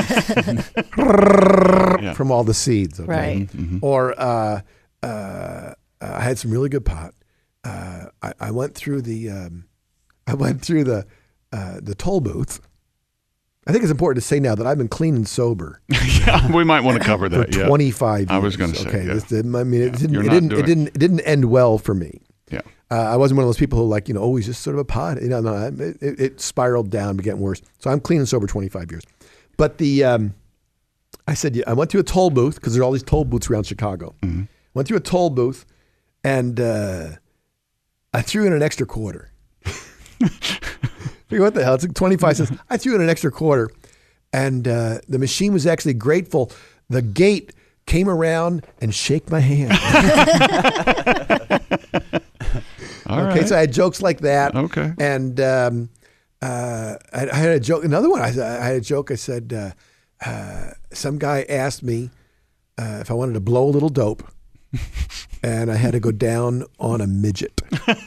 yeah. from all the seeds. Okay? Right. Mm-hmm. Or uh, uh, I had some really good pot. Uh, I, I went through the, um, I went through the, uh, the toll booth. I think it's important to say now that I've been clean and sober. yeah, we might want to cover that. For yeah. twenty-five years. I was going to say. Okay, yeah. this didn't, I mean, it didn't. You're It not didn't. doing It didn't. It didn't end well for me. Yeah. Uh, I wasn't one of those people who like you know always just sort of a pot. You know, no, it, it, it spiraled down, began worse. So I'm clean and sober twenty-five years. But the, um, I said yeah, I went through a toll booth because there are all these toll booths around Chicago. Mm-hmm. Went through a toll booth, and uh, I threw in an extra quarter. What the hell? It's like twenty-five cents. I threw in an extra quarter. And uh, the machine was actually grateful. The gate came around and shake my hand. All okay, right. so I had jokes like that. Okay. And um, uh, I, I had a joke. Another one. I, I had a joke. I said, uh, uh, some guy asked me uh, if I wanted to blow a little dope, and I had to go down on a midget.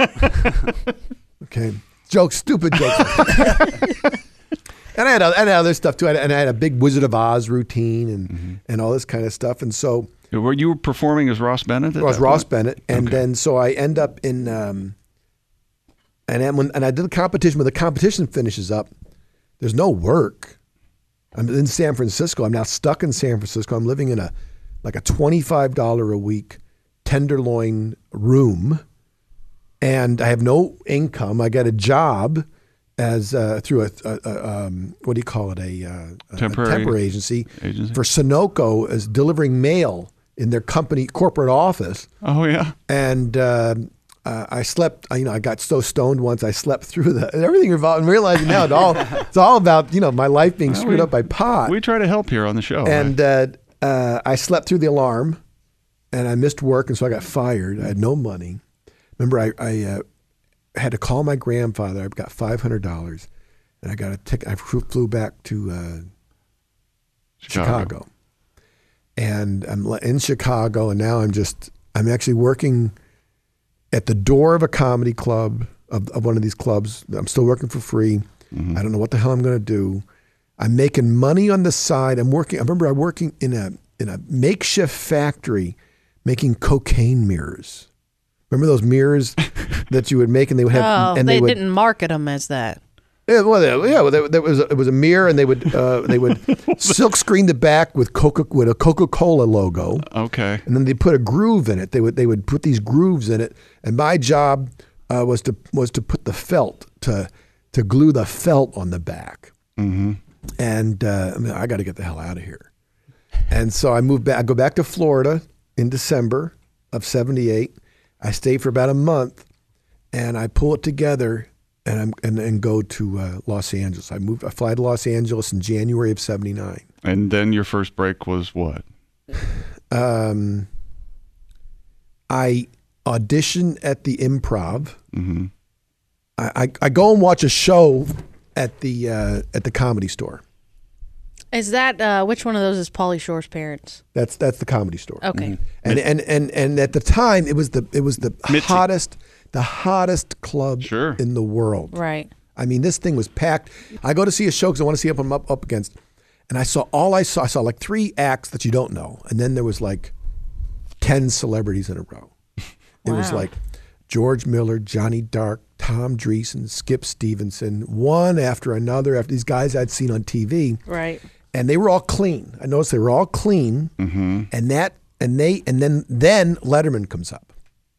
Okay, jokes, stupid jokes. And I had, and I had other stuff too. I had, and I had a big Wizard of Oz routine and, mm-hmm. and all this kind of stuff. And so, were you performing as Ross Bennett? At I was that Ross point? Bennett, and okay. then so I end up in, um, and then when and I did the competition. When the competition finishes up, there's no work. I'm in San Francisco. I'm now stuck in San Francisco. I'm living in a like a twenty-five dollars a week tenderloin room, and I have no income. I got a job. As uh, through a, a, a um, what do you call it a, uh, temporary, a temporary agency, agency for Sunoco as delivering mail in their company corporate office. Oh yeah, and uh, uh, I slept. You know, I got so stoned once I slept through the everything involved. I'm realizing now it all it's all about you know my life being well, screwed we, up by pot. We try to help here on the show, and right? uh, uh, I slept through the alarm, and I missed work, and so I got fired. I had no money. Remember, I. I uh, had to call my grandfather. I got five hundred dollars, and I got a ticket. I flew back to uh, Chicago. Chicago, and I'm in Chicago, and now I'm just I'm actually working at the door of a comedy club of, of one of these clubs. I'm still working for free. Mm-hmm. I don't know what the hell I'm going to do. I'm making money on the side. I'm working. I remember I'm working in a in a makeshift factory making cocaine mirrors. Remember those mirrors that you would make, and they would have, oh, and they, they, would, didn't market them as that. Yeah, well, they, yeah, well, there was it was a mirror, and they would uh, they would silk screen the back with Coca with a Coca-Cola logo. Okay, and then they put a groove in it. They would they would put these grooves in it, and my job uh, was to was to put the felt to to glue the felt on the back. Mm-hmm. And uh, I mean, I got to get the hell out of here. And so I moved back. I go back to Florida in December. of seventy-eight. I stay for about a month, and I pull it together, and I'm and, and go to uh, Los Angeles. I moved. I fly to Los Angeles in January of seventy-nine. And then your first break was what? Um, I audition at the Improv. Mm-hmm. I, I I go and watch a show at the uh, at the Comedy Store. Is that uh, which one of those is Pauly Shore's parents? That's that's the Comedy Store. Okay. Mm-hmm. And, and and and at the time, it was the it was the Mitzi. hottest the hottest club Sure. in the world. Right. I mean, this thing was packed. I go to see a show because I want to see what I'm up up against, and I saw all I saw. I saw like three acts that you don't know, and then there was like ten celebrities in a row. It was Wow. like George Miller, Johnny Dark, Tom Dreesen, Skip Stevenson, one after another after these guys I'd seen on T V. Right. And they were all clean. I noticed they were all clean. Mm-hmm. And that and they and then then Letterman comes up.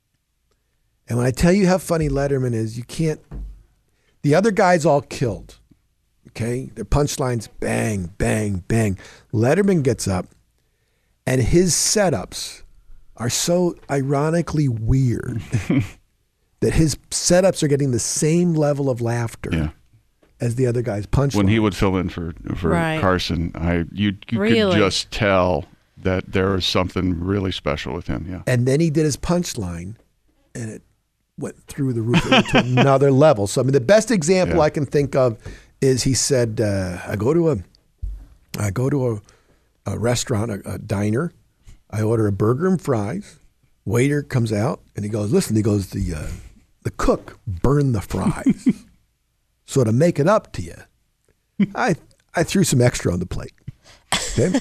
And when I tell you how funny Letterman is, you can't. The other guys all killed. Okay, their punchlines bang, bang, bang. Letterman gets up, and his setups are so ironically weird that his setups are getting the same level of laughter Yeah. as the other guy's punchlines. When he would fill in for for Right. Carson, I you you Really? could just tell that there was something really special with him. Yeah. And then he did his punchline, and it went through the roof. It went to another level. So I mean, the best example Yeah. I can think of is he said, uh, "I go to a, I go to a, a restaurant, a, a diner. I order a burger and fries. Waiter comes out, and he goes, listen. He goes, the uh, the cook burned the fries. So to make it up to you, I I threw some extra on the plate. Okay."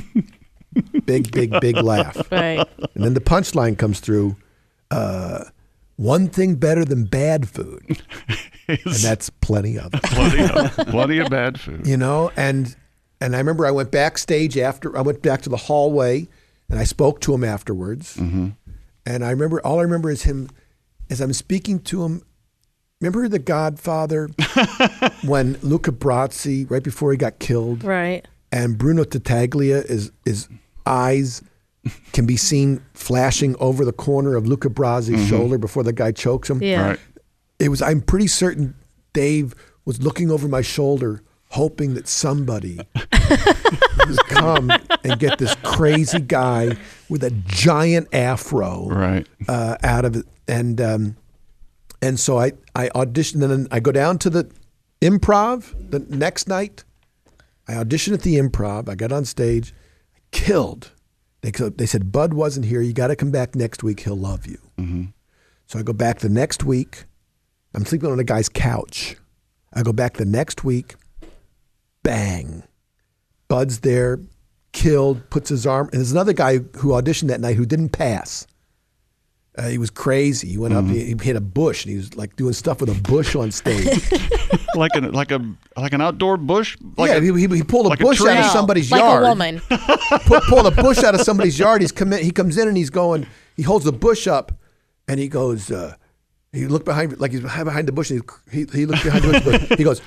Big, big, big laugh. Right. And then the punchline comes through, uh, one thing better than bad food. And that's plenty of it. plenty, of, plenty of bad food. You know, and and I remember I went backstage after, I went back to the hallway and I spoke to him afterwards. Mm-hmm. And I remember, all I remember is him, as I'm speaking to him, remember The Godfather when Luca Brasi, right before he got killed, Right. and Bruno Tattaglia is is eyes can be seen flashing over the corner of Luca Brasi's Mm-hmm. shoulder before the guy chokes him. Yeah. Right. It was, I'm pretty certain Dave was looking over my shoulder hoping that somebody would come and get this crazy guy with a giant afro Right. uh, out of it. And um, and so I, I auditioned, and then I go down to the Improv the next night. I auditioned at the Improv. I got on stage, killed. They they said, Bud wasn't here. You got to come back next week. He'll love you. Mm-hmm. So I go back the next week. I'm sleeping on a guy's couch. I go back the next week. Bang. Bud's there, killed, puts his arm. And there's another guy who auditioned that night who didn't pass. Uh, he was crazy. He went Mm-hmm. up, he, he hit a bush, and he was like doing stuff with a bush on stage. like an like a like an outdoor bush. Like yeah, a, he, he, he pulled a like a bush tree? out of No, somebody's like yard. a woman. Pu- pulled a bush out of somebody's yard. He's come in, he comes in and he's going, he holds the bush up and he goes, uh, he looked behind, like he's behind the bush, and he, he, he looks behind the bush, he goes,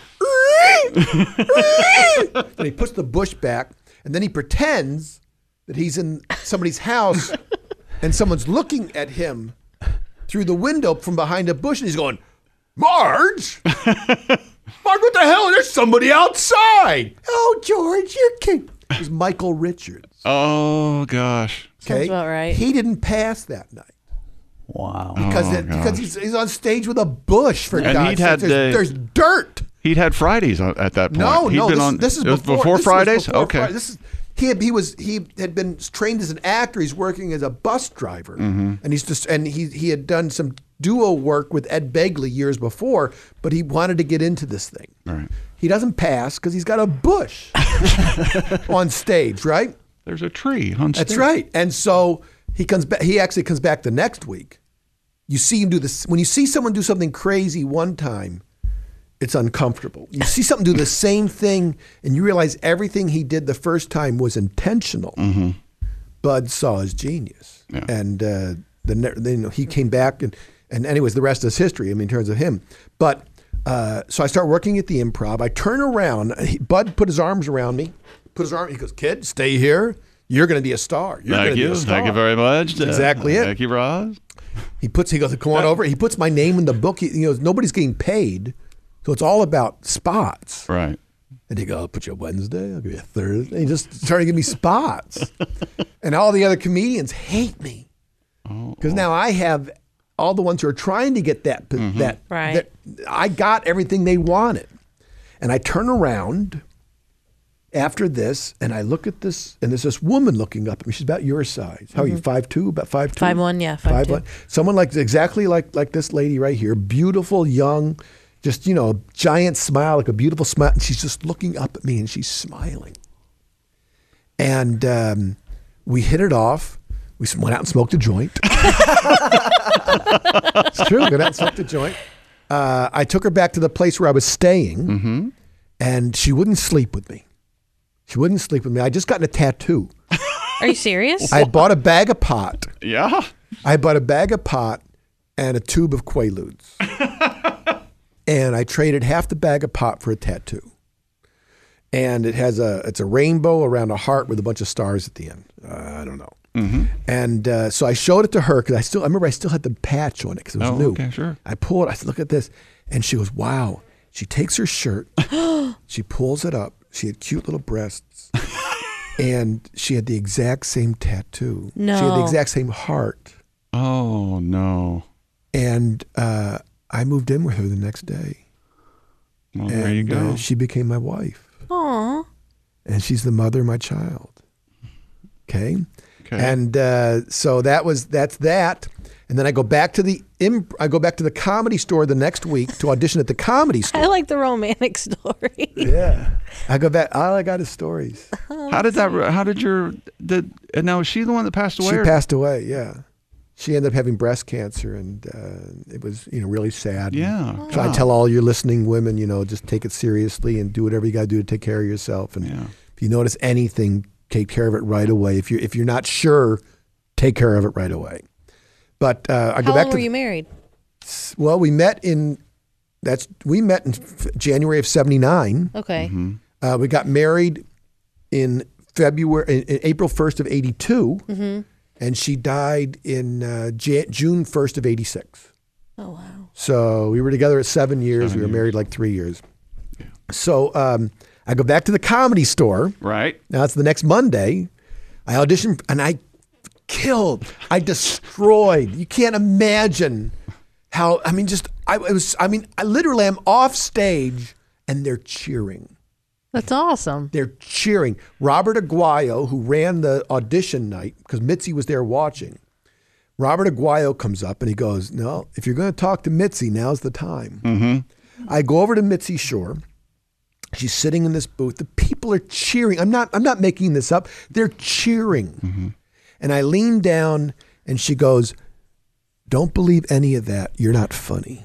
and he puts the bush back, and then he pretends that he's in somebody's house and someone's looking at him through the window from behind a bush, and he's going, Marge? Marge, what the hell? There's somebody outside. Oh, George, you're king. It was Michael Richards. Oh gosh. Sounds about right. He didn't pass that night Wow. because Oh, it, because gosh. he's, he's on stage with a bush for And God's he'd sake. had, There's, uh, there's dirt. He'd had Fridays on- at that point. No, He'd no. been This, on, this is it was before, before this was Fridays. before okay. Friday. This is he. Had, he was he had been trained as an actor. He's working as a bus driver, Mm-hmm. and he's just and he he had done some duo work with Ed Begley years before, but he wanted to get into this thing. Right. He doesn't pass because he's got a bush on stage, right? There's a tree on stage. That's right. And so he comes back. He actually comes back the next week. You see him do this. When you see someone do something crazy one time, it's uncomfortable. You see something do the same thing, and you realize everything he did the first time was intentional. Mm-hmm. Bud saw his genius, Yeah. and uh, the ne- then, you know, he came back, and and anyways, the rest is history. I mean, in terms of him. But uh, so I start working at the Improv. I turn around. He, Bud put his arms around me. Put his arm. He goes, "Kid, stay here. You're going to be a star. You're going Thank to you. be a star. Thank you very much. That's exactly uh, it. Thank you, Roz. He puts, he goes, come on over. He puts my name in the book. He, you know, nobody's getting paid. So it's all about spots. Right. And he goes, I'll put you a Wednesday. I'll give you a Thursday. And he just started giving me spots. And all the other comedians hate me. Because oh, now I have all the ones who are trying to get that, mm-hmm. that, right. that, I got everything they wanted. And I turn around after this, and I look at this, and there's this woman looking up at me. She's about your size. How mm-hmm. are you, five two? About five two? five one, yeah, five two. Someone like exactly like like this lady right here, beautiful, young, just, you know, a giant smile, like a beautiful smile. And she's just looking up at me, and she's smiling. And um, we hit it off. We went out and smoked a joint. It's true. We went out and smoked a joint. Uh, I took her back to the place where I was staying, mm-hmm. and she wouldn't sleep with me. She wouldn't sleep with me. I just gotten a tattoo. Are you serious? I had bought a bag of pot. Yeah. I bought a bag of pot and a tube of Quaaludes. And I traded half the bag of pot for a tattoo. And it has a, it's a rainbow around a heart with a bunch of stars at the end. Uh, I don't know. Mm-hmm. And uh, so I showed it to her because I still, I remember I still had the patch on it because it was oh, new. Okay, sure. I pull it. I said, look at this. And she goes, wow. She takes her shirt. She pulls it up. She had cute little breasts. And she had the exact same tattoo. No. She had the exact same heart. Oh, no. And uh, I moved in with her the next day. Well, and, there you go. Uh, she became my wife. Aww. And she's the mother of my child. Okay? Okay. And uh, so that was, that's that. And then I go back to the imp- I go back to the Comedy Store the next week to audition at the Comedy Store. I like the romantic story. Yeah, I go back. All I got is stories. How did that? How did your? Did and now is she the one that passed away? She or? passed away. Yeah, she ended up having breast cancer, and uh, it was you know really sad. Yeah. And so I tell all your listening women, you know, just take it seriously and do whatever you got to do to take care of yourself. And yeah. if you notice anything, take care of it right away. If you if you're not sure, take care of it right away. But uh, I How go back long to were you married? Well, we met in that's we met in f- January of seventy-nine. Okay. Mm-hmm. Uh, we got married in February, in, in April first of eighty-two, mm-hmm. and she died in uh, J- June first of eighty-six. Oh wow! So we were together at seven years. Seven we were years. married like three years. Yeah. So um, I go back to the Comedy Store. Right. Now it's the next Monday. I auditioned and I killed. I destroyed. You can't imagine how. I mean, just I it was. I mean, I literally am off stage and they're cheering. That's awesome. They're cheering. Robert Aguayo, who ran the audition night, because Mitzi was there watching. Robert Aguayo comes up and he goes, "No, if you're going to talk to Mitzi, now's the time." Mm-hmm. I go over to Mitzi Shore. She's sitting in this booth. The people are cheering. I'm not. I'm not making this up. They're cheering. Mm-hmm. And I lean down and she goes, "Don't believe any of that. You're not funny."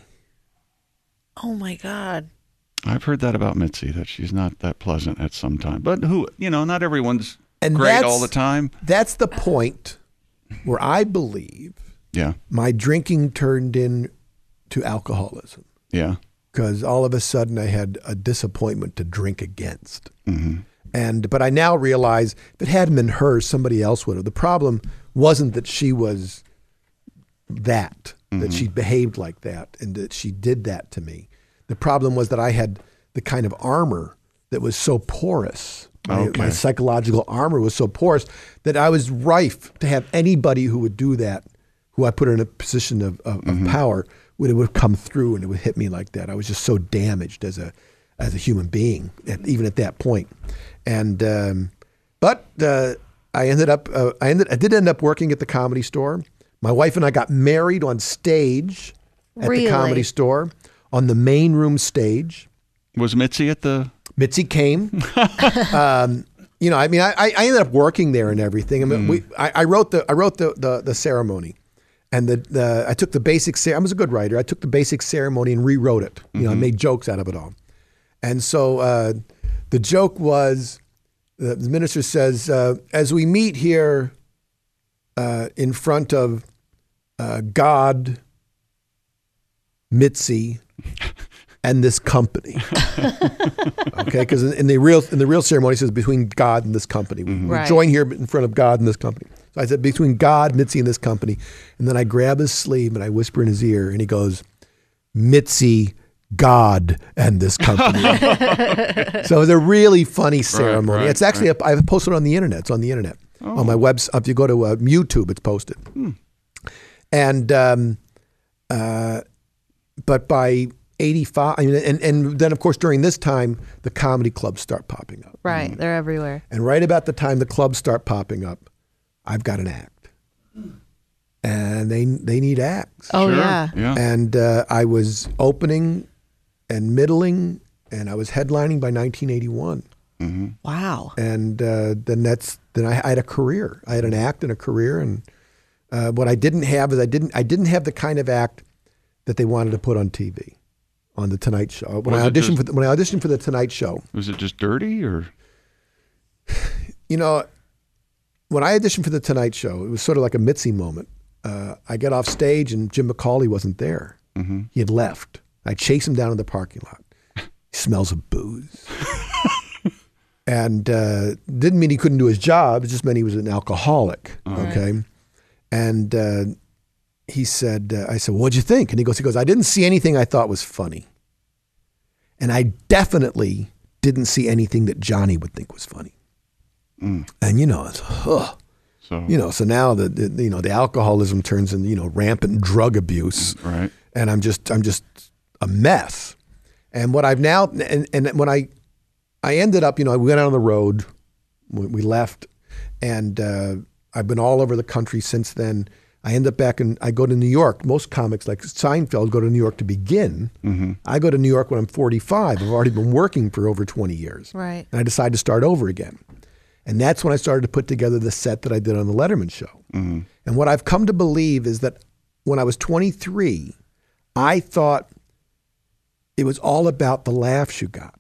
Oh my God. I've heard that about Mitzi, that she's not that pleasant at some time. But who, you know, not everyone's and great all the time. That's the point where I believe Yeah. my drinking turned into alcoholism. Yeah. Because all of a sudden I had a disappointment to drink against. Mm-hmm. And but I now realize if it hadn't been her, somebody else would have. The problem wasn't that she was that, mm-hmm. that she behaved like that, and that she did that to me. The problem was that I had the kind of armor that was so porous. My, Okay. my psychological armor was so porous that I was rife to have anybody who would do that, who I put in a position of, of, Mm-hmm. of power, would it would come through and it would hit me like that. I was just so damaged as a as a human being, at, even at that point. And um, but uh, I ended up uh, I ended I did end up working at the Comedy Store. My wife and I got married on stage at Really? the Comedy Store on the main room stage. Was Mitzi at the... Mitzi came. um, you know, I mean, I, I ended up working there and everything. I mean, Mm. we, I, I wrote the I wrote the the, the ceremony, and the, the I took the basic. I was a good writer. I took the basic ceremony and rewrote it. You know, I made jokes out of it all. And so uh, the joke was, the minister says, uh, as we meet here uh, in front of uh, God, Mitzi, and this company. Okay, because in, in the real in the real ceremony it says between God and this company. We, Right. we join here in front of God and this company. So I said between God, Mitzi, and this company, and then I grab his sleeve and I whisper in his ear, and he goes, "Mitzi, God, and this company." So it was a really funny ceremony. right, it's actually up, I've posted it on the internet. It's on the internet Oh. on my website. If you go to uh, YouTube, it's posted. Hmm. And um, uh, but by eighty-five, I mean, and, and then of course during this time, the comedy clubs start popping up. Right. They're everywhere. And right about the time the clubs start popping up, I've got an act, and they they need acts. Oh, Sure. yeah. Yeah. And uh, I was opening and middling, and I was headlining by nineteen eighty-one. Wow. And uh, then that's then I, I had a career. I had an act and a career, and uh, what I didn't have is I didn't I didn't have the kind of act that they wanted to put on T V, on the Tonight Show. When Was I it auditioned just- for the, when I auditioned for the Tonight Show, Was it just dirty or? you know, when I auditioned for the Tonight Show, it was sort of like a Mitzi moment. Uh, I get off stage and Jim McCauley wasn't there. Mm-hmm. He had left. I chase him down in the parking lot. He smells of booze. And uh, didn't mean he couldn't do his job. It just meant he was an alcoholic. Okay. And uh, he said, uh, I said, "What'd you think?" And he goes, he goes, "I didn't see anything I thought was funny. And I definitely didn't see anything that Johnny would think was funny." Mm. And you know, it's, ugh. So You know, so now the, the you know the alcoholism turns into you know rampant drug abuse, right. and I'm just I'm just a mess. And what I've now and, and when I I ended up, you know, we went out on the road, we, we left, and uh, I've been all over the country since then. I end up back in I go to New York. Most comics like Seinfeld go to New York to begin. Mm-hmm. I go to New York when I'm forty-five. I've already been working for over twenty years, Right. and I decide to start over again. And that's when I started to put together the set that I did on the Letterman show. Mm-hmm. And what I've come to believe is that when I was twenty-three, I thought it was all about the laughs you got.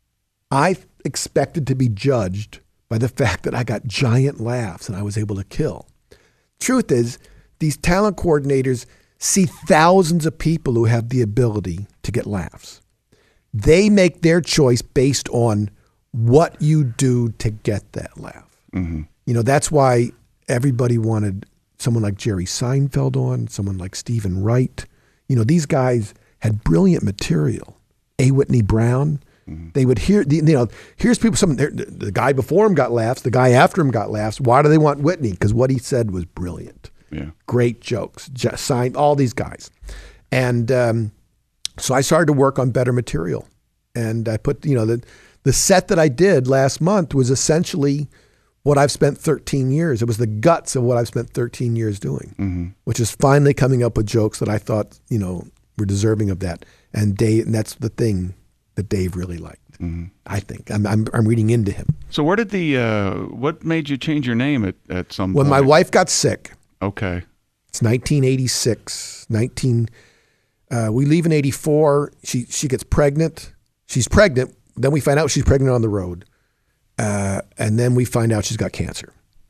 I expected to be judged by the fact that I got giant laughs and I was able to kill. Truth is, these talent coordinators see thousands of people who have the ability to get laughs. They make their choice based on what you do to get that laugh. Mm-hmm. You know, that's why everybody wanted someone like Jerry Seinfeld on, someone like Stephen Wright. You know, these guys had brilliant material. A. Whitney Brown. Mm-hmm. They would hear, the, you know, here's people, some, the, the guy before him got laughs, the guy after him got laughs. Why do they want Whitney? Because what he said was brilliant. Yeah. Great jokes, just signed, all these guys. And um, so I started to work on better material. And I put, you know, the, the set that I did last month was essentially what I've spent thirteen years. It was the guts of what I've spent thirteen years doing, Mm-hmm. which is finally coming up with jokes that I thought, you know, were deserving of that. And Dave, and that's the thing that Dave really liked. Mm-hmm. I think I'm, I'm I'm reading into him. So where did the uh, what made you change your name at, at some When point? my wife got sick, Okay. it's nineteen eighty-six. nineteen Uh, we leave in eighty-four. She she gets pregnant. She's pregnant. Then we find out she's pregnant on the road, uh, and then we find out she's got cancer.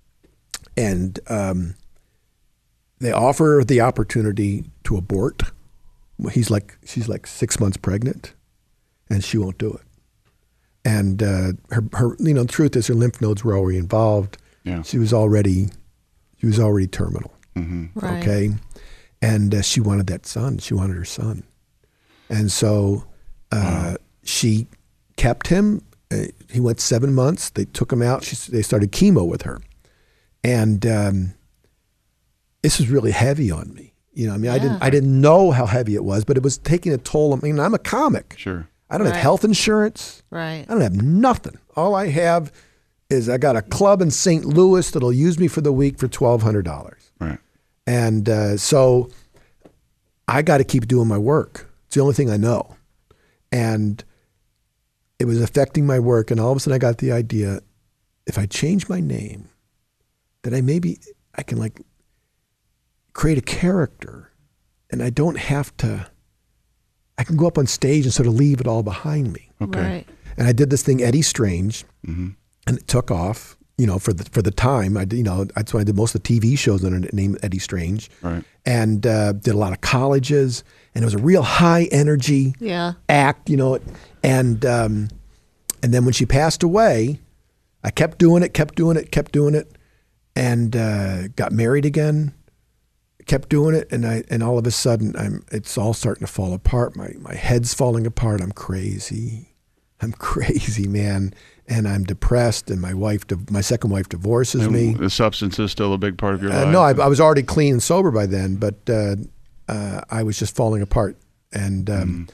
And um, they offer her the opportunity to abort. He's like she's like six months pregnant, and she won't do it. And uh, her her you know the truth is her lymph nodes were already involved. Yeah. She was already she was already terminal. Mm-hmm. Right. Okay. And uh, she wanted that son. She wanted her son. And so uh, wow. she kept him. Uh, he went seven months. They took him out. She, they started chemo with her. And um, this was really heavy on me. You know, I mean, Yeah. I didn't I didn't know how heavy it was, but it was taking a toll on me. I mean, I'm a comic. Sure. I don't Right. have health insurance. Right. I don't have nothing. All I have is I got a club in Saint Louis that'll use me for the week for twelve hundred dollars. Right. And uh, so I got to keep doing my work. It's the only thing I know. And it was affecting my work. And all of a sudden I got the idea, if I change my name, that I maybe I can like create a character and I don't have to, I can go up on stage and sort of leave it all behind me. Okay. Right. And I did this thing, Eddie Strange, Mm-hmm. and it took off. you know, for the for the time. I did, you know, that's when I did most of the T V shows under the name Eddie Strange, Right. and uh, did a lot of colleges, and it was a real high energy Yeah. act, you know, and um, and then when she passed away, I kept doing it, kept doing it, kept doing it, and uh, got married again. Kept doing it, and I and all of a sudden, I'm it's all starting to fall apart. My my head's falling apart. I'm crazy. I'm crazy, man, and I'm depressed. And my wife, my second wife, divorces And me. the substance is still a big part of your Uh, life. no, I, I was already clean and sober by then, but uh, uh, I was just falling apart, and um, Mm.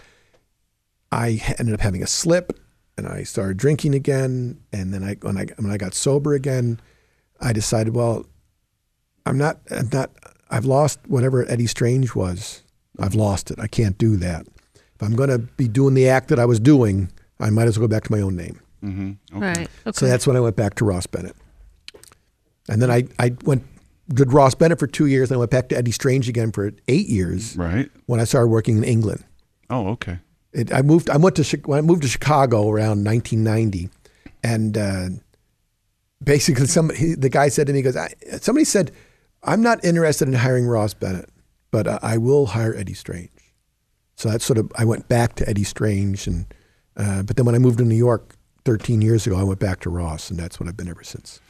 I ended up having a slip, and I started drinking again. And then I when I when I got sober again, I decided, well, I'm not I'm not. I've lost whatever Eddie Strange was. I've lost it. I can't do that. If I'm going to be doing the act that I was doing, I might as well go back to my own name. Mm-hmm. Okay. Right. Okay. So that's when I went back to Ross Bennett. And then I, I went did Ross Bennett for two years, then I went back to Eddie Strange again for eight years Right. when I started working in England. Oh, okay. It, I moved I went to Chi- when I moved to Chicago around nineteen ninety, and uh, basically some he, the guy said to me, he goes, I, somebody said, I'm not interested in hiring Ross Bennett, but uh, I will hire Eddie Strange. So that's sort of, I went back to Eddie Strange, and uh, but then when I moved to New York thirteen years ago, I went back to Ross, and that's what I've been ever since.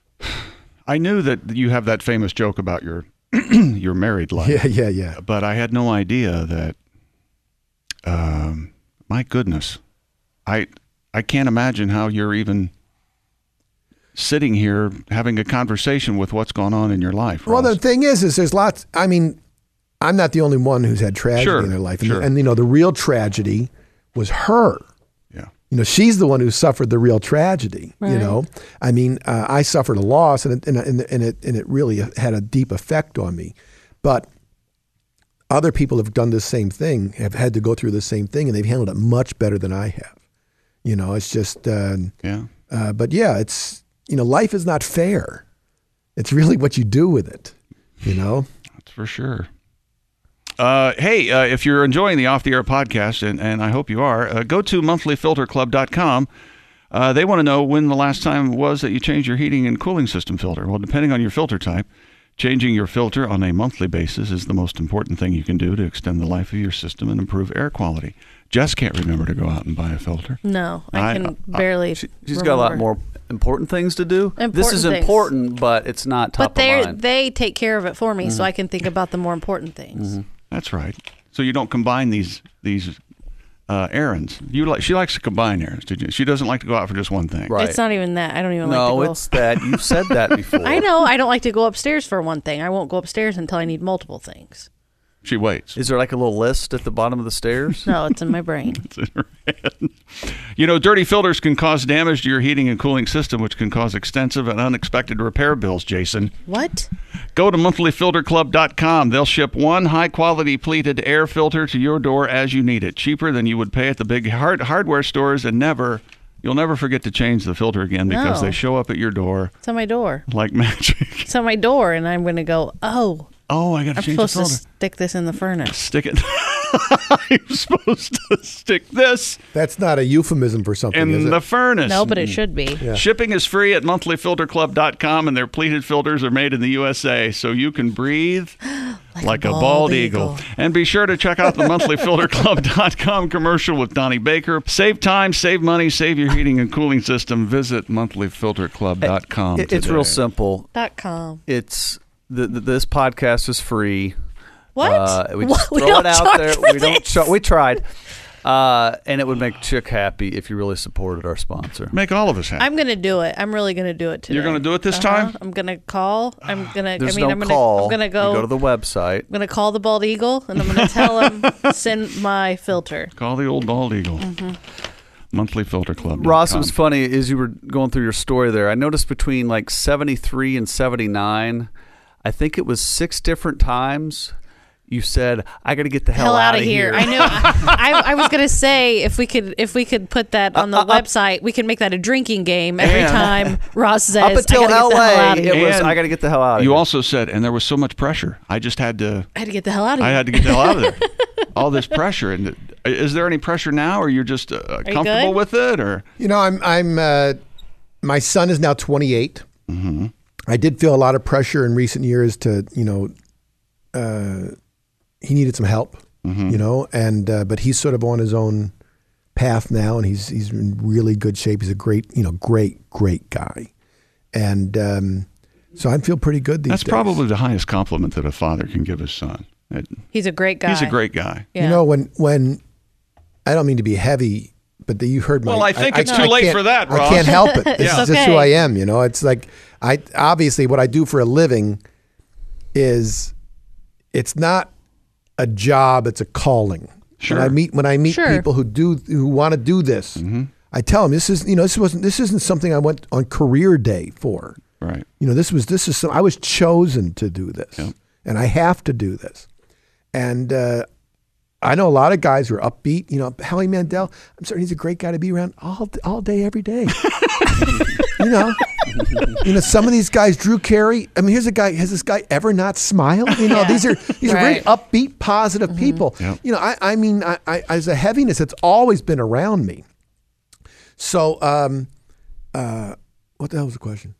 I knew that you have that famous joke about your your married life. Yeah, yeah, yeah. But I had no idea that. Um, my goodness, I I can't imagine how you're even sitting here having a conversation with what's going on in your life. Well, Ross. the thing is, is there's lots. I mean, I'm not the only one who's had tragedy Sure, in their life, and, sure. and you know, the real tragedy was her. Yeah. You know, she's the one who suffered the real tragedy. You Right. know, I mean, uh, I suffered a loss, and it, and, and, and it and it really had a deep effect on me. But other people have done the same thing, have had to go through the same thing, and they've handled it much better than I have. You know, it's just. Uh, Yeah. uh, but yeah, it's you know, life is not fair. It's really what you do with it. You know. That's for sure. Uh, hey, uh, if you're enjoying the Off the Air podcast, and, and I hope you are, uh, go to monthly filter club dot com. Uh, they want to know when the last time was that you changed your heating and cooling system filter. Well, depending on your filter type, changing your filter on a monthly basis is the most important thing you can do to extend the life of your system and improve air quality. Jess can't remember to go out and buy a filter. No, I, I- can I- barely. She, she's got a lot remember. more important things to do. Important this is things. important, but it's not top But they of mind. they take care of it for me, so I can think about the more important things. That's right. So you don't combine these these uh, errands. You like she likes to combine errands. Did you? She doesn't like to go out for just one thing. Right. It's not even that. I don't even no, like to go. it's that. You've said that before. I know. I don't like to go upstairs for one thing. I won't go upstairs until I need multiple things. She waits. Is there like a little list at the bottom of the stairs? No, it's in my brain. It's in her head. You know, dirty filters can cause damage to your heating and cooling system, which can cause extensive and unexpected repair bills, Jason. What? Go to monthly filter club dot com. They'll ship one high-quality pleated air filter to your door as you need it, cheaper than you would pay at the big hard- hardware stores, and never, you'll never forget to change the filter again because No. they show up at your door It's on my door. like magic. It's on my door, and I'm going to go, oh, Oh, I got to I'm change the supposed to filter. stick this in the furnace. Stick it. I'm supposed to stick this That's not a euphemism for something, is in it? the furnace. No, but it should be. Yeah. Shipping is free at monthly filter club dot com, and their pleated filters are made in the U S A, so you can breathe like, a bald, eagle. And be sure to check out the monthly filter club dot com commercial with Donnie Baker. Save time, save money, save your heating and cooling system. Visit monthly filter club dot com. It- it's real simple. Dot com. It's the, the, this podcast is free. What? Uh, we just What? We throw it don't out charge there. for We don't. this? Char- we tried, uh, and it would make Chick happy if you really supported our sponsor. Make all of us happy. I'm gonna do it. I'm really gonna do it today. You're gonna do it this Uh-huh. time? I'm gonna call. I'm gonna. There's I mean, no I'm gonna. call. I'm gonna go. You go to the website. I'm gonna call the bald eagle, and I'm gonna tell him send my filter. Call the old bald eagle. monthly filter club dot com. Ross, it was funny as you were going through your story there. I noticed between like seventy-three and seventy-nine, I think it was six different times you said, "I got to get the hell, Hell out out of here! I knew. I, I was gonna say if we could if we could put that on the Uh, uh, website, we can make that a drinking game every And- time Ross says. Up until I gotta L get the hell out A, of it here. was And I got to get the hell out of You here. also said, and there was so much pressure. I just had to. I had to get the hell out of I here. had to get the hell out of there. All this pressure, and is there any pressure now, or you're just uh, you comfortable good? with it, or You know, I'm I'm uh, my son is now twenty-eight. Mm-hmm. I did feel a lot of pressure in recent years to, you know, uh, he needed some help, Mm-hmm. you know, and uh, but he's sort of on his own path now, and he's he's in really good shape. He's a great, you know, great, great guy, and um, so I feel pretty good these That's days. probably the highest compliment that a father can give his son. It- He's a great guy. He's a great guy. Yeah. You know, when when I don't mean to be heavy, but the, you heard my. Well, I think it's I too late can't- for that, I Ross. can't help it. This Yeah. is just who Okay. I am. You know, it's like I obviously what I do for a living is it's not a job; it's a calling. Sure. When I meet when I meet Sure. people who do who want to do this, I tell them this is you know this wasn't this isn't something I went on career day for. Right. You know, this was this is some, I was chosen to do this, Yep. and I have to do this. And uh, I know a lot of guys who are upbeat. You know, Howie Mandel. I'm certain he's a great guy to be around all all day, every day. you know, you know some of these guys. Drew Carey. I mean, here's a guy. Has this guy ever not smiled? You know, Yeah. these are these are very Right. upbeat, positive people. Yep. You know, I I mean, I, I as a heaviness, it's always been around me. So, um, uh, what the hell was the question?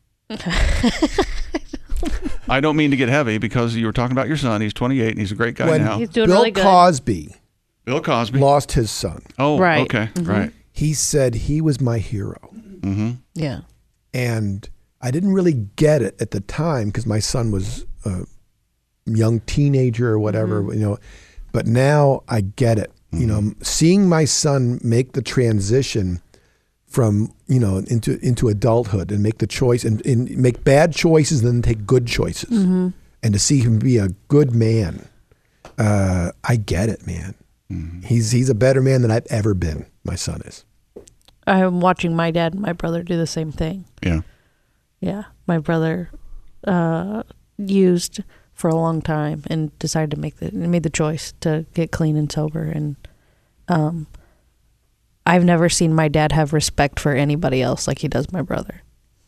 I don't mean to get heavy because you were talking about your son. He's twenty-eight and he's a great guy When now. He's doing Bill really good. Cosby Bill Cosby. lost his son, Oh, Right. okay. Mhm. Right. he said he was my hero. Mm-hmm. Yeah. And I didn't really get it at the time because my son was a young teenager or whatever, you know. But now I get it. You know, seeing my son make the transition from you know into into adulthood and make the choice and, and make bad choices and then take good choices, and to see him be a good man, uh, I get it, man. He's he's a better man than I've ever been. My son is. I'm watching my dad and my brother do the same thing. Yeah. Yeah. My brother uh, used for a long time and decided to make the made the choice to get clean and sober. And um, I've never seen my dad have respect for anybody else like he does my brother.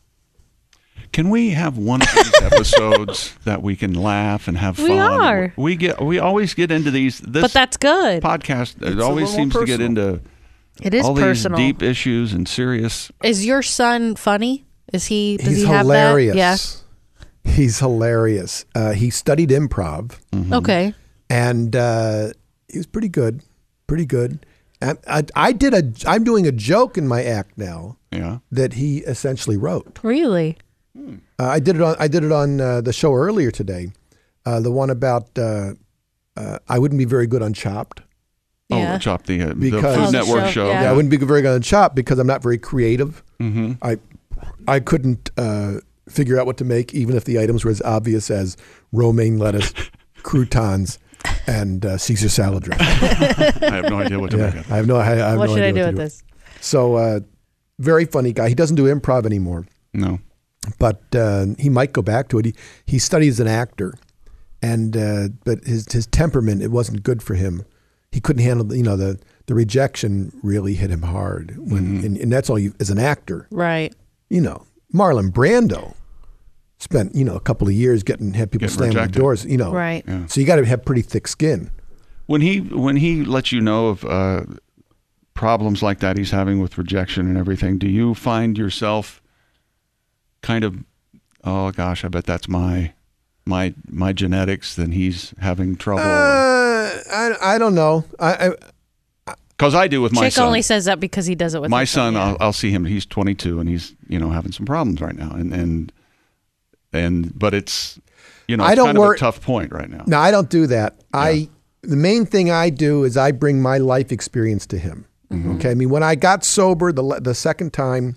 Can we have one of these episodes that we can laugh and have fun? We are. We get. We always get into these. This But that's good. podcast. It a always little seems more to get personal. into It is all personal. these deep issues and serious. Is your son funny? Is he? Does He's he have hilarious. that? He's hilarious. Uh, he studied improv. Yeah. Okay. and uh, he was pretty good, pretty good. I, I, I did a. I'm doing a joke in my act now Yeah. that he essentially wrote. Really? Uh, I did it on. I did it on uh, the show earlier today. Uh, the one about uh, uh, I wouldn't be very good on Chopped. Yeah. Oh, Chop the, uh, the Because- Food Oh, the Network show, show. yeah. Yeah, I wouldn't be very good on Chopped because I'm not very creative. Mm-hmm. I I couldn't uh, figure out what to make, even if the items were as obvious as romaine lettuce, croutons, and uh, Caesar salad dressing. I have no idea what to Yeah, make of it. I have no. I have What no should I idea do what with to this? So, uh, very funny guy. He doesn't do improv anymore, No. but uh, he might go back to it. He he studies an actor, and uh, but his his temperament, it wasn't good for him. He couldn't handle the, you know the the rejection really hit him hard when and, and that's all you as an actor. Right. You know, Marlon Brando spent you know a couple of years getting had people Getting slam the rejected. doors. You know, Right. Yeah. So you got to have pretty thick skin. When he when he lets you know of uh, problems like that he's having with rejection and everything, do you find yourself kind of, oh gosh, I bet that's my my my genetics, then he's having trouble? Uh, I I don't know. I, I Because I do with my Chick son. only says that because he does it with my his son, yeah. I'll, I'll see him. He's twenty-two and he's you know having some problems right now, and and and but it's you know I it's don't kind worry- of a tough point right now. No, I don't do that. I the main thing I do is I bring my life experience to him. Okay, I mean when I got sober the le- the second time,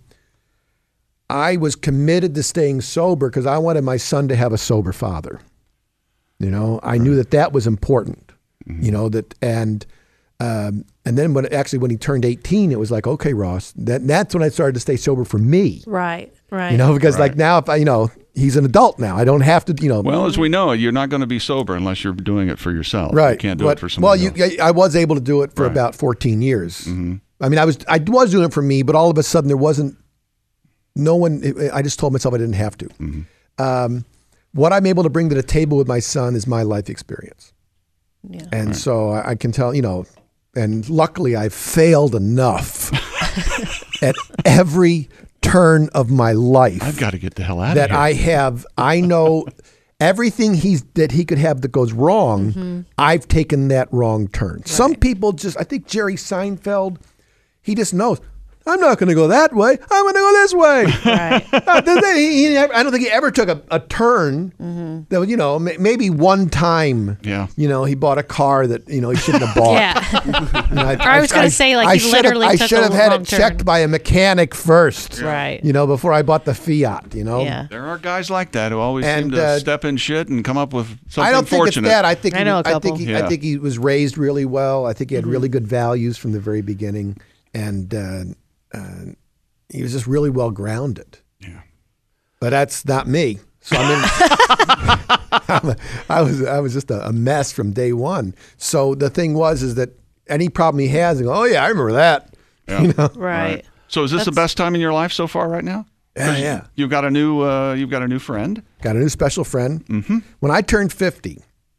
I was committed to staying sober because I wanted my son to have a sober father. You know, I knew that that was important. You know that and. Um, and then when actually when he turned eighteen, it was like, okay, Ross, that that's when I started to stay sober for me. Right. Right. You know, because like now, if I, you know, he's an adult now. I don't have to, you know. Well, as we know, you're not going to be sober unless you're doing it for yourself. right. You can't do but, it for someone Well, else. you, I was able to do it for Right. about fourteen years. I mean, I was I was doing it for me, but all of a sudden there wasn't no one. I just told myself I didn't have to. Um, what I'm able to bring to the table with my son is my life experience, Yeah. and so I, I can tell, you know. And luckily, I've failed enough at every turn of my life. I've got to get the hell out that of here. I have. I know everything he's that he could have that goes wrong. Mm-hmm. I've taken that wrong turn. Some people just. I think Jerry Seinfeld. He just knows. I'm not going to go that way. I'm going to go this way. Right. Uh, he, he, I don't think he ever took a, a turn. Mm-hmm. That you know, maybe one time. Yeah. You know, he bought a car that you know he shouldn't have bought. Yeah. You know, I, Or I was gonna say, like, I he should literally have, I took should a have had wrong it checked turn. by a mechanic first. Right. You know, before I bought the Fiat. You know. Yeah. There are guys like that who always And, seem to uh, step in shit and come up with something I don't think fortunate. it's that. I think I he, know a I think couple. he, Yeah. I think he was raised really well. I think he had Mm-hmm. really good values from the very beginning, and uh, uh, he was just really well grounded. Yeah. But that's not me. So I mean, I'm a, I was I was just a, a mess from day one. So the thing was is that any problem he has, I go, oh yeah, I remember that. Yeah. You know? Right. So is this the That's- best time in your life so far right now? Yeah, yeah. You've got a new uh, you've got a new friend. Got a new special friend. Mm-hmm. When I turned fifty,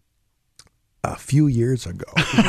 a few years ago,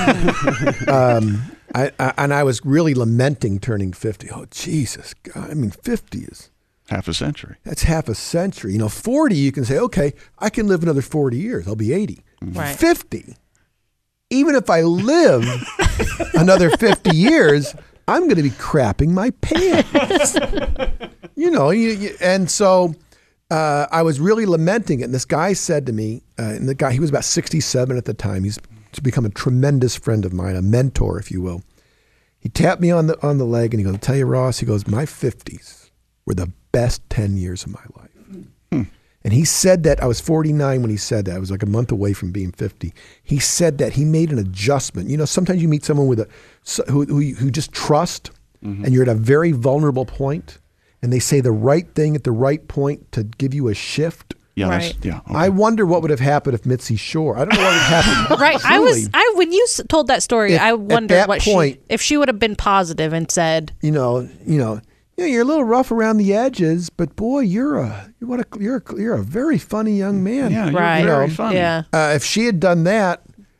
um, I, I and I was really lamenting turning fifty. Oh Jesus, God! I mean, fifty is Half a century. that's half a century. You know, forty, you can say, okay, I can live another forty years. I'll be eighty. Right. fifty, even if I live another fifty years, I'm going to be crapping my pants. you know, you, you, and so uh, I was really lamenting it. And this guy said to me, uh, and the guy, he was about sixty-seven at the time. He's become a tremendous friend of mine, a mentor, if you will. He tapped me on the on the leg and he goes, I'll tell you, Ross, he goes, my fifties were the best ten years of my life. Hmm. And he said that, I was forty-nine when he said that. I was like a month away from being fifty. He said that he made an adjustment. You know, sometimes you meet someone with a who who, you- who just trust, mm-hmm. and you're at a very vulnerable point, and they say the right thing at the right point to give you a shift. Yeah, Right. that's, yeah. Okay. I wonder what would have happened if Mitzi Shore. I don't know what would have happened. Right. I was Truly. I when you s- told that story, If- I at wondered that what point- she if she would have been positive and said, you know, you know, yeah, you're a little rough around the edges, but boy, you're a you what a you're a, you're a very funny young man. yeah, you're right, very know, funny. yeah, Uh, if she had done that,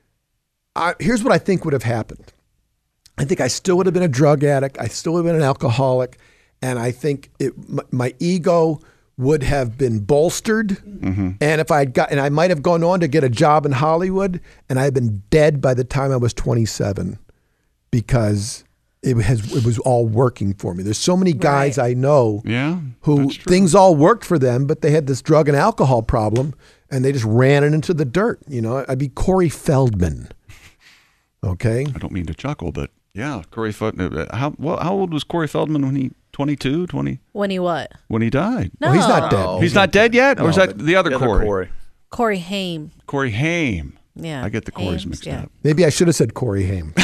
I, here's what I think would have happened. I think I still would have been a drug addict. I still would have been an alcoholic, and I think it, my, my ego would have been bolstered. Mm-hmm. And if I had got, and I might have gone on to get a job in Hollywood, and I had been dead by the time I was twenty-seven, because it has it was all working for me. There's so many guys Right. I know Yeah, who that's true. things all worked for them, but they had this drug and alcohol problem, and they just ran it into the dirt. You know, I'd be Corey Feldman. Okay, I don't mean to chuckle, but yeah, Corey Feldman. How well, how old was Corey Feldman when he twenty-two, twenty when he what? when he died? No, well, he's not dead. No. He's not dead yet, or is No, that the other the Corey? Corey. Corey Haim. Corey Haim. Yeah, I get the Corys Hames, mixed yeah. up. Maybe I should have said Corey Haim.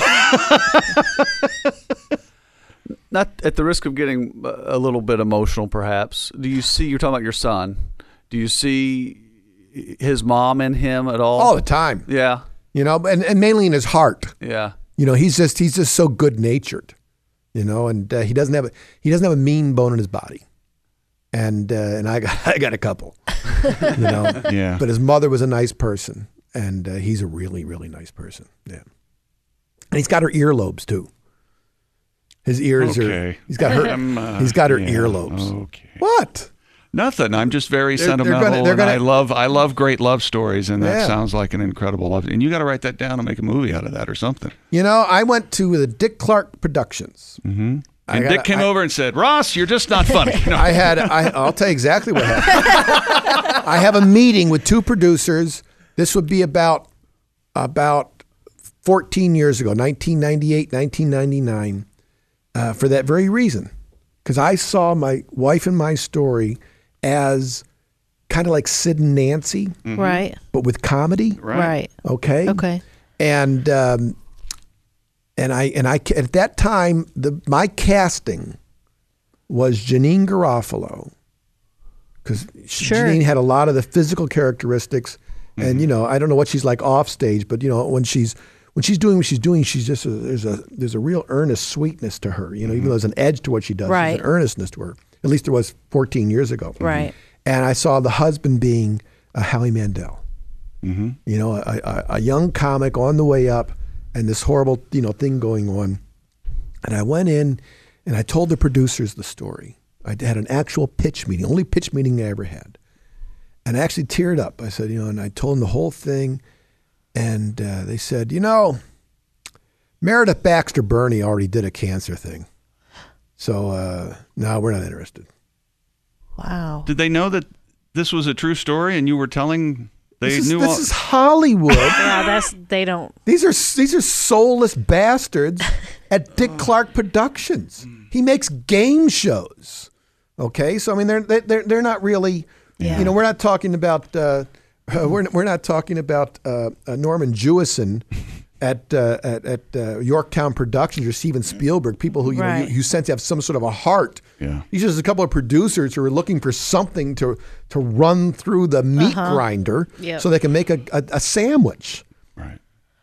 Not at the risk of getting a little bit emotional, perhaps. Do you see? You're talking about your son. Do you see his mom in him at all? All the time, yeah, you know, and, and mainly in his heart. yeah. You know, he's just he's just so good natured, you know, and uh, he doesn't have a he doesn't have a mean bone in his body, and uh, and I got I got a couple, you know. Yeah. But his mother was a nice person, and uh, he's a really really nice person. Yeah, and he's got her earlobes too. His ears are. Okay. He's got her. Um, uh, he's got her yeah, earlobes. Okay. What? Nothing. I'm just very They're- they're sentimental, gonna- they're and gonna- I love I love great love stories, and that Yeah. sounds like an incredible love. And you got to write that down and make a movie out of that or something. You know, I went to the Dick Clark Productions. Mm-hmm. I And gotta- Dick came I- over and said, "Ross, you're just not funny." No. I had, I, I'll tell you exactly what happened. I have a meeting with two producers. This would be about, about fourteen years ago, nineteen ninety-eight, nineteen ninety-nine, uh, for that very reason. Because I saw my wife and my story as kind of like Sid and Nancy, Mm-hmm. Right. but with comedy. Right. Okay. Okay. And um, and I and I at that time the my casting was Janine Garofalo, because Sure. Janine had a lot of the physical characteristics, and you know I don't know what she's like off stage, but you know when she's when she's doing what she's doing, she's just a, there's a there's a real earnest sweetness to her. You know, even though there's an edge to what she does, Right. there's an earnestness to her. At least there was fourteen years ago. Right. And I saw the husband being uh, Howie Mandel. Mm-hmm. You know, a, a, a young comic on the way up, and this horrible, you know, thing going on. And I went in, and I told the producers the story. I had an actual pitch meeting, only pitch meeting I ever had. And I actually teared up. I said, you know, and I told them the whole thing. And uh, they said, you know, Meredith Baxter Burney already did a cancer thing. So, uh, no, we're not interested. Wow. Did they know that this was a true story and you were telling... They This is, knew this all... is Hollywood. Yeah, that's they don't. These are these are soulless bastards at Dick Clark Productions. He makes game shows. Okay, so I mean they're they're they're not really. Yeah. You know, we're not talking about uh, uh, we're we're not talking about uh, uh, Norman Jewison at uh, at, at uh, Yorktown Productions or Steven Spielberg. People who you Right. know you, you sense have some sort of a heart. Yeah. These are just a couple of producers who are looking for something to to run through the meat Uh-huh. grinder Yep. so they can make a, a, a sandwich. Right.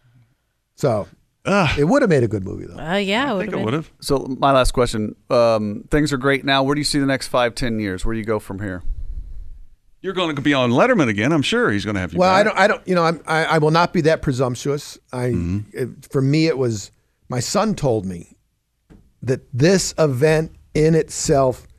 So Ugh. it would have made a good movie, though. Uh, yeah, I think it would have. So my last question: um, things are great now. Where do you see the next five, ten years? Where do you go from here? You're going to be on Letterman again. I'm sure he's going to have you Well, I back. don't. I don't. You know, I'm, I I will not be that presumptuous. I it, for me, it was my son told me that this event in itself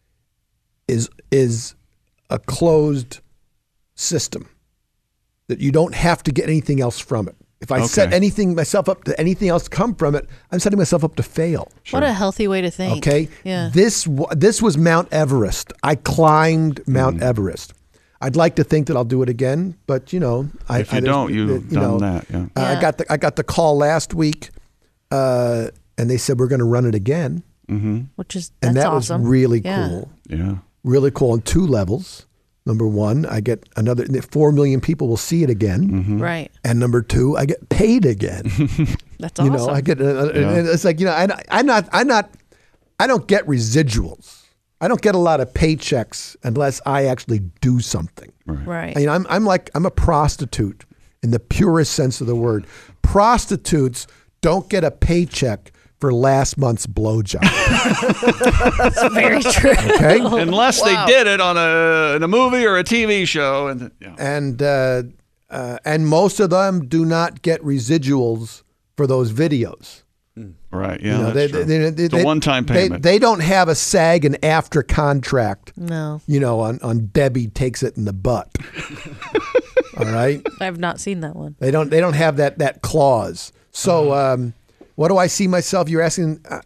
is is a closed system, that you don't have to get anything else from it. If I set Okay. anything myself up to anything else to come from it, I'm setting myself up to fail. What a healthy way to think. Okay. Yeah. This wa- this was Mount Everest. I climbed Mount Everest. I'd like to think that I'll do it again, but you know, I, If you I, there's- don't, you've you done know, that. Yeah. uh, I Yeah. got the I got the call last week, uh, and they said we're going to run it again, Which is that's and that awesome. was really Yeah. cool. Yeah. Really cool on two levels. Number one, I get another four million people will see it again, Right. and number two, I get paid again. That's You awesome. know, I get. Uh, Yeah. and It's like you know, I, I'm not. I'm not. I don't get residuals. I don't get a lot of paychecks unless I actually do something. right. I mean, I'm. I'm like. I'm a prostitute in the purest sense of the word. Prostitutes don't get a paycheck for last month's blowjob. That's very true. Okay. Unless they did it on a in a movie or a T V show, and yeah. and uh, uh, and most of them do not get residuals for those videos. Right. Yeah. You know, that's they, true. they, they, it's they- a one-time they- payment. They, don't have a SAG and after contract. No, You know, on, on Debbie takes it in the butt. All right, I have not seen that one. they don't. They don't have that that clause. So, um, what do I see myself? You're asking. Uh,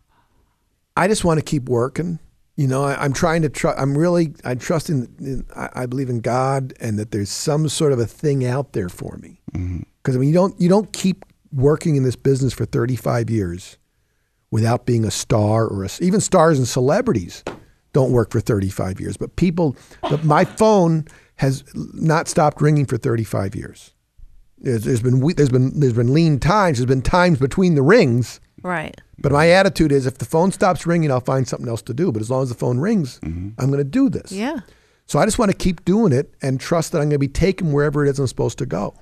I just want to keep working. You know, I, I'm trying to try. I'm really. I trust in. in I, I believe in God, and that there's some sort of a thing out there for me. Because I mean, you don't. You don't keep working in this business for thirty-five years without being a star or a, even stars and celebrities don't work for thirty-five years. But people, the, my phone has not stopped ringing for thirty-five years. There's, there's been we- there's been there's been lean times. There's been times between the rings. Right. But my attitude is, if the phone stops ringing, I'll find something else to do. But as long as the phone rings, I'm going to do this. Yeah. So I just want to keep doing it and trust that I'm going to be taken wherever it is I'm supposed to go.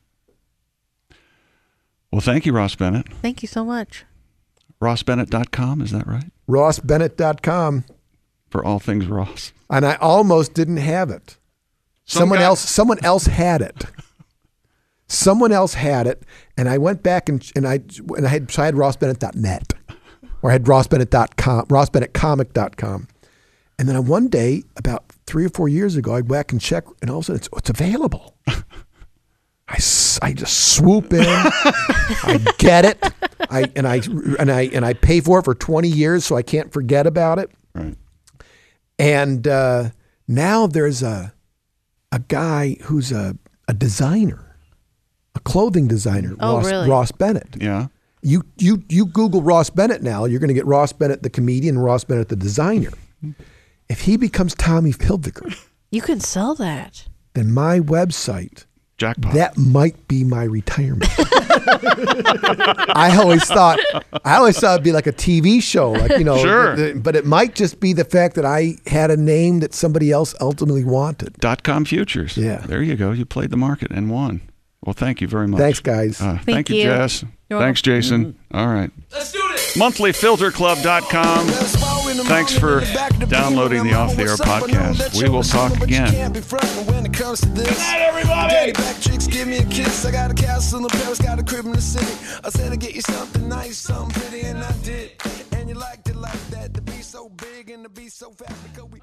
Well, thank you, Ross Bennett. Thank you so much. ross bennett dot com, is that right? ross bennett dot com. For all things Ross. And I almost didn't have it. Some someone guy- else someone else had it. Someone else had it, and I went back and and I and I had so I had ross bennett dot net, or I had ross bennett dot com, ross bennett comic dot com. And then one day, about three or four years ago, I went back and checked, and all of a sudden it's, it's available. I, s- I just swoop in, I get it, I and I and I and I pay for it for twenty years, so I can't forget about it. Right. And uh, now there's a a guy who's a, a designer, a clothing designer, Oh, Ross, really? Ross Bennett. Yeah. You you you Google Ross Bennett now, you're going to get Ross Bennett the comedian, and Ross Bennett the designer. If he becomes Tommy Hilfiger, You can sell that. then my website, Jackpot. that might be my retirement. I always thought, I always thought it'd be like a T V show, like you know. Sure. the- the- but it might just be the fact that I had a name that somebody else ultimately wanted. Dot com futures. Yeah. There you go. You played the market and won. Well, thank you very much. Thanks, guys. Uh, Thank thank you, you. Jess. You're Thanks, Jason. All right. Let's do this. monthly filter club dot com. Thanks for downloading the Off the Air podcast. We will talk again. Good night, everybody. Back chicks, give me a kiss. I got a castle in Paris, got a crib in the city. I said to get you something nice, something pretty, and I did. And you liked it like that. The beat so big and the beat so so fast because we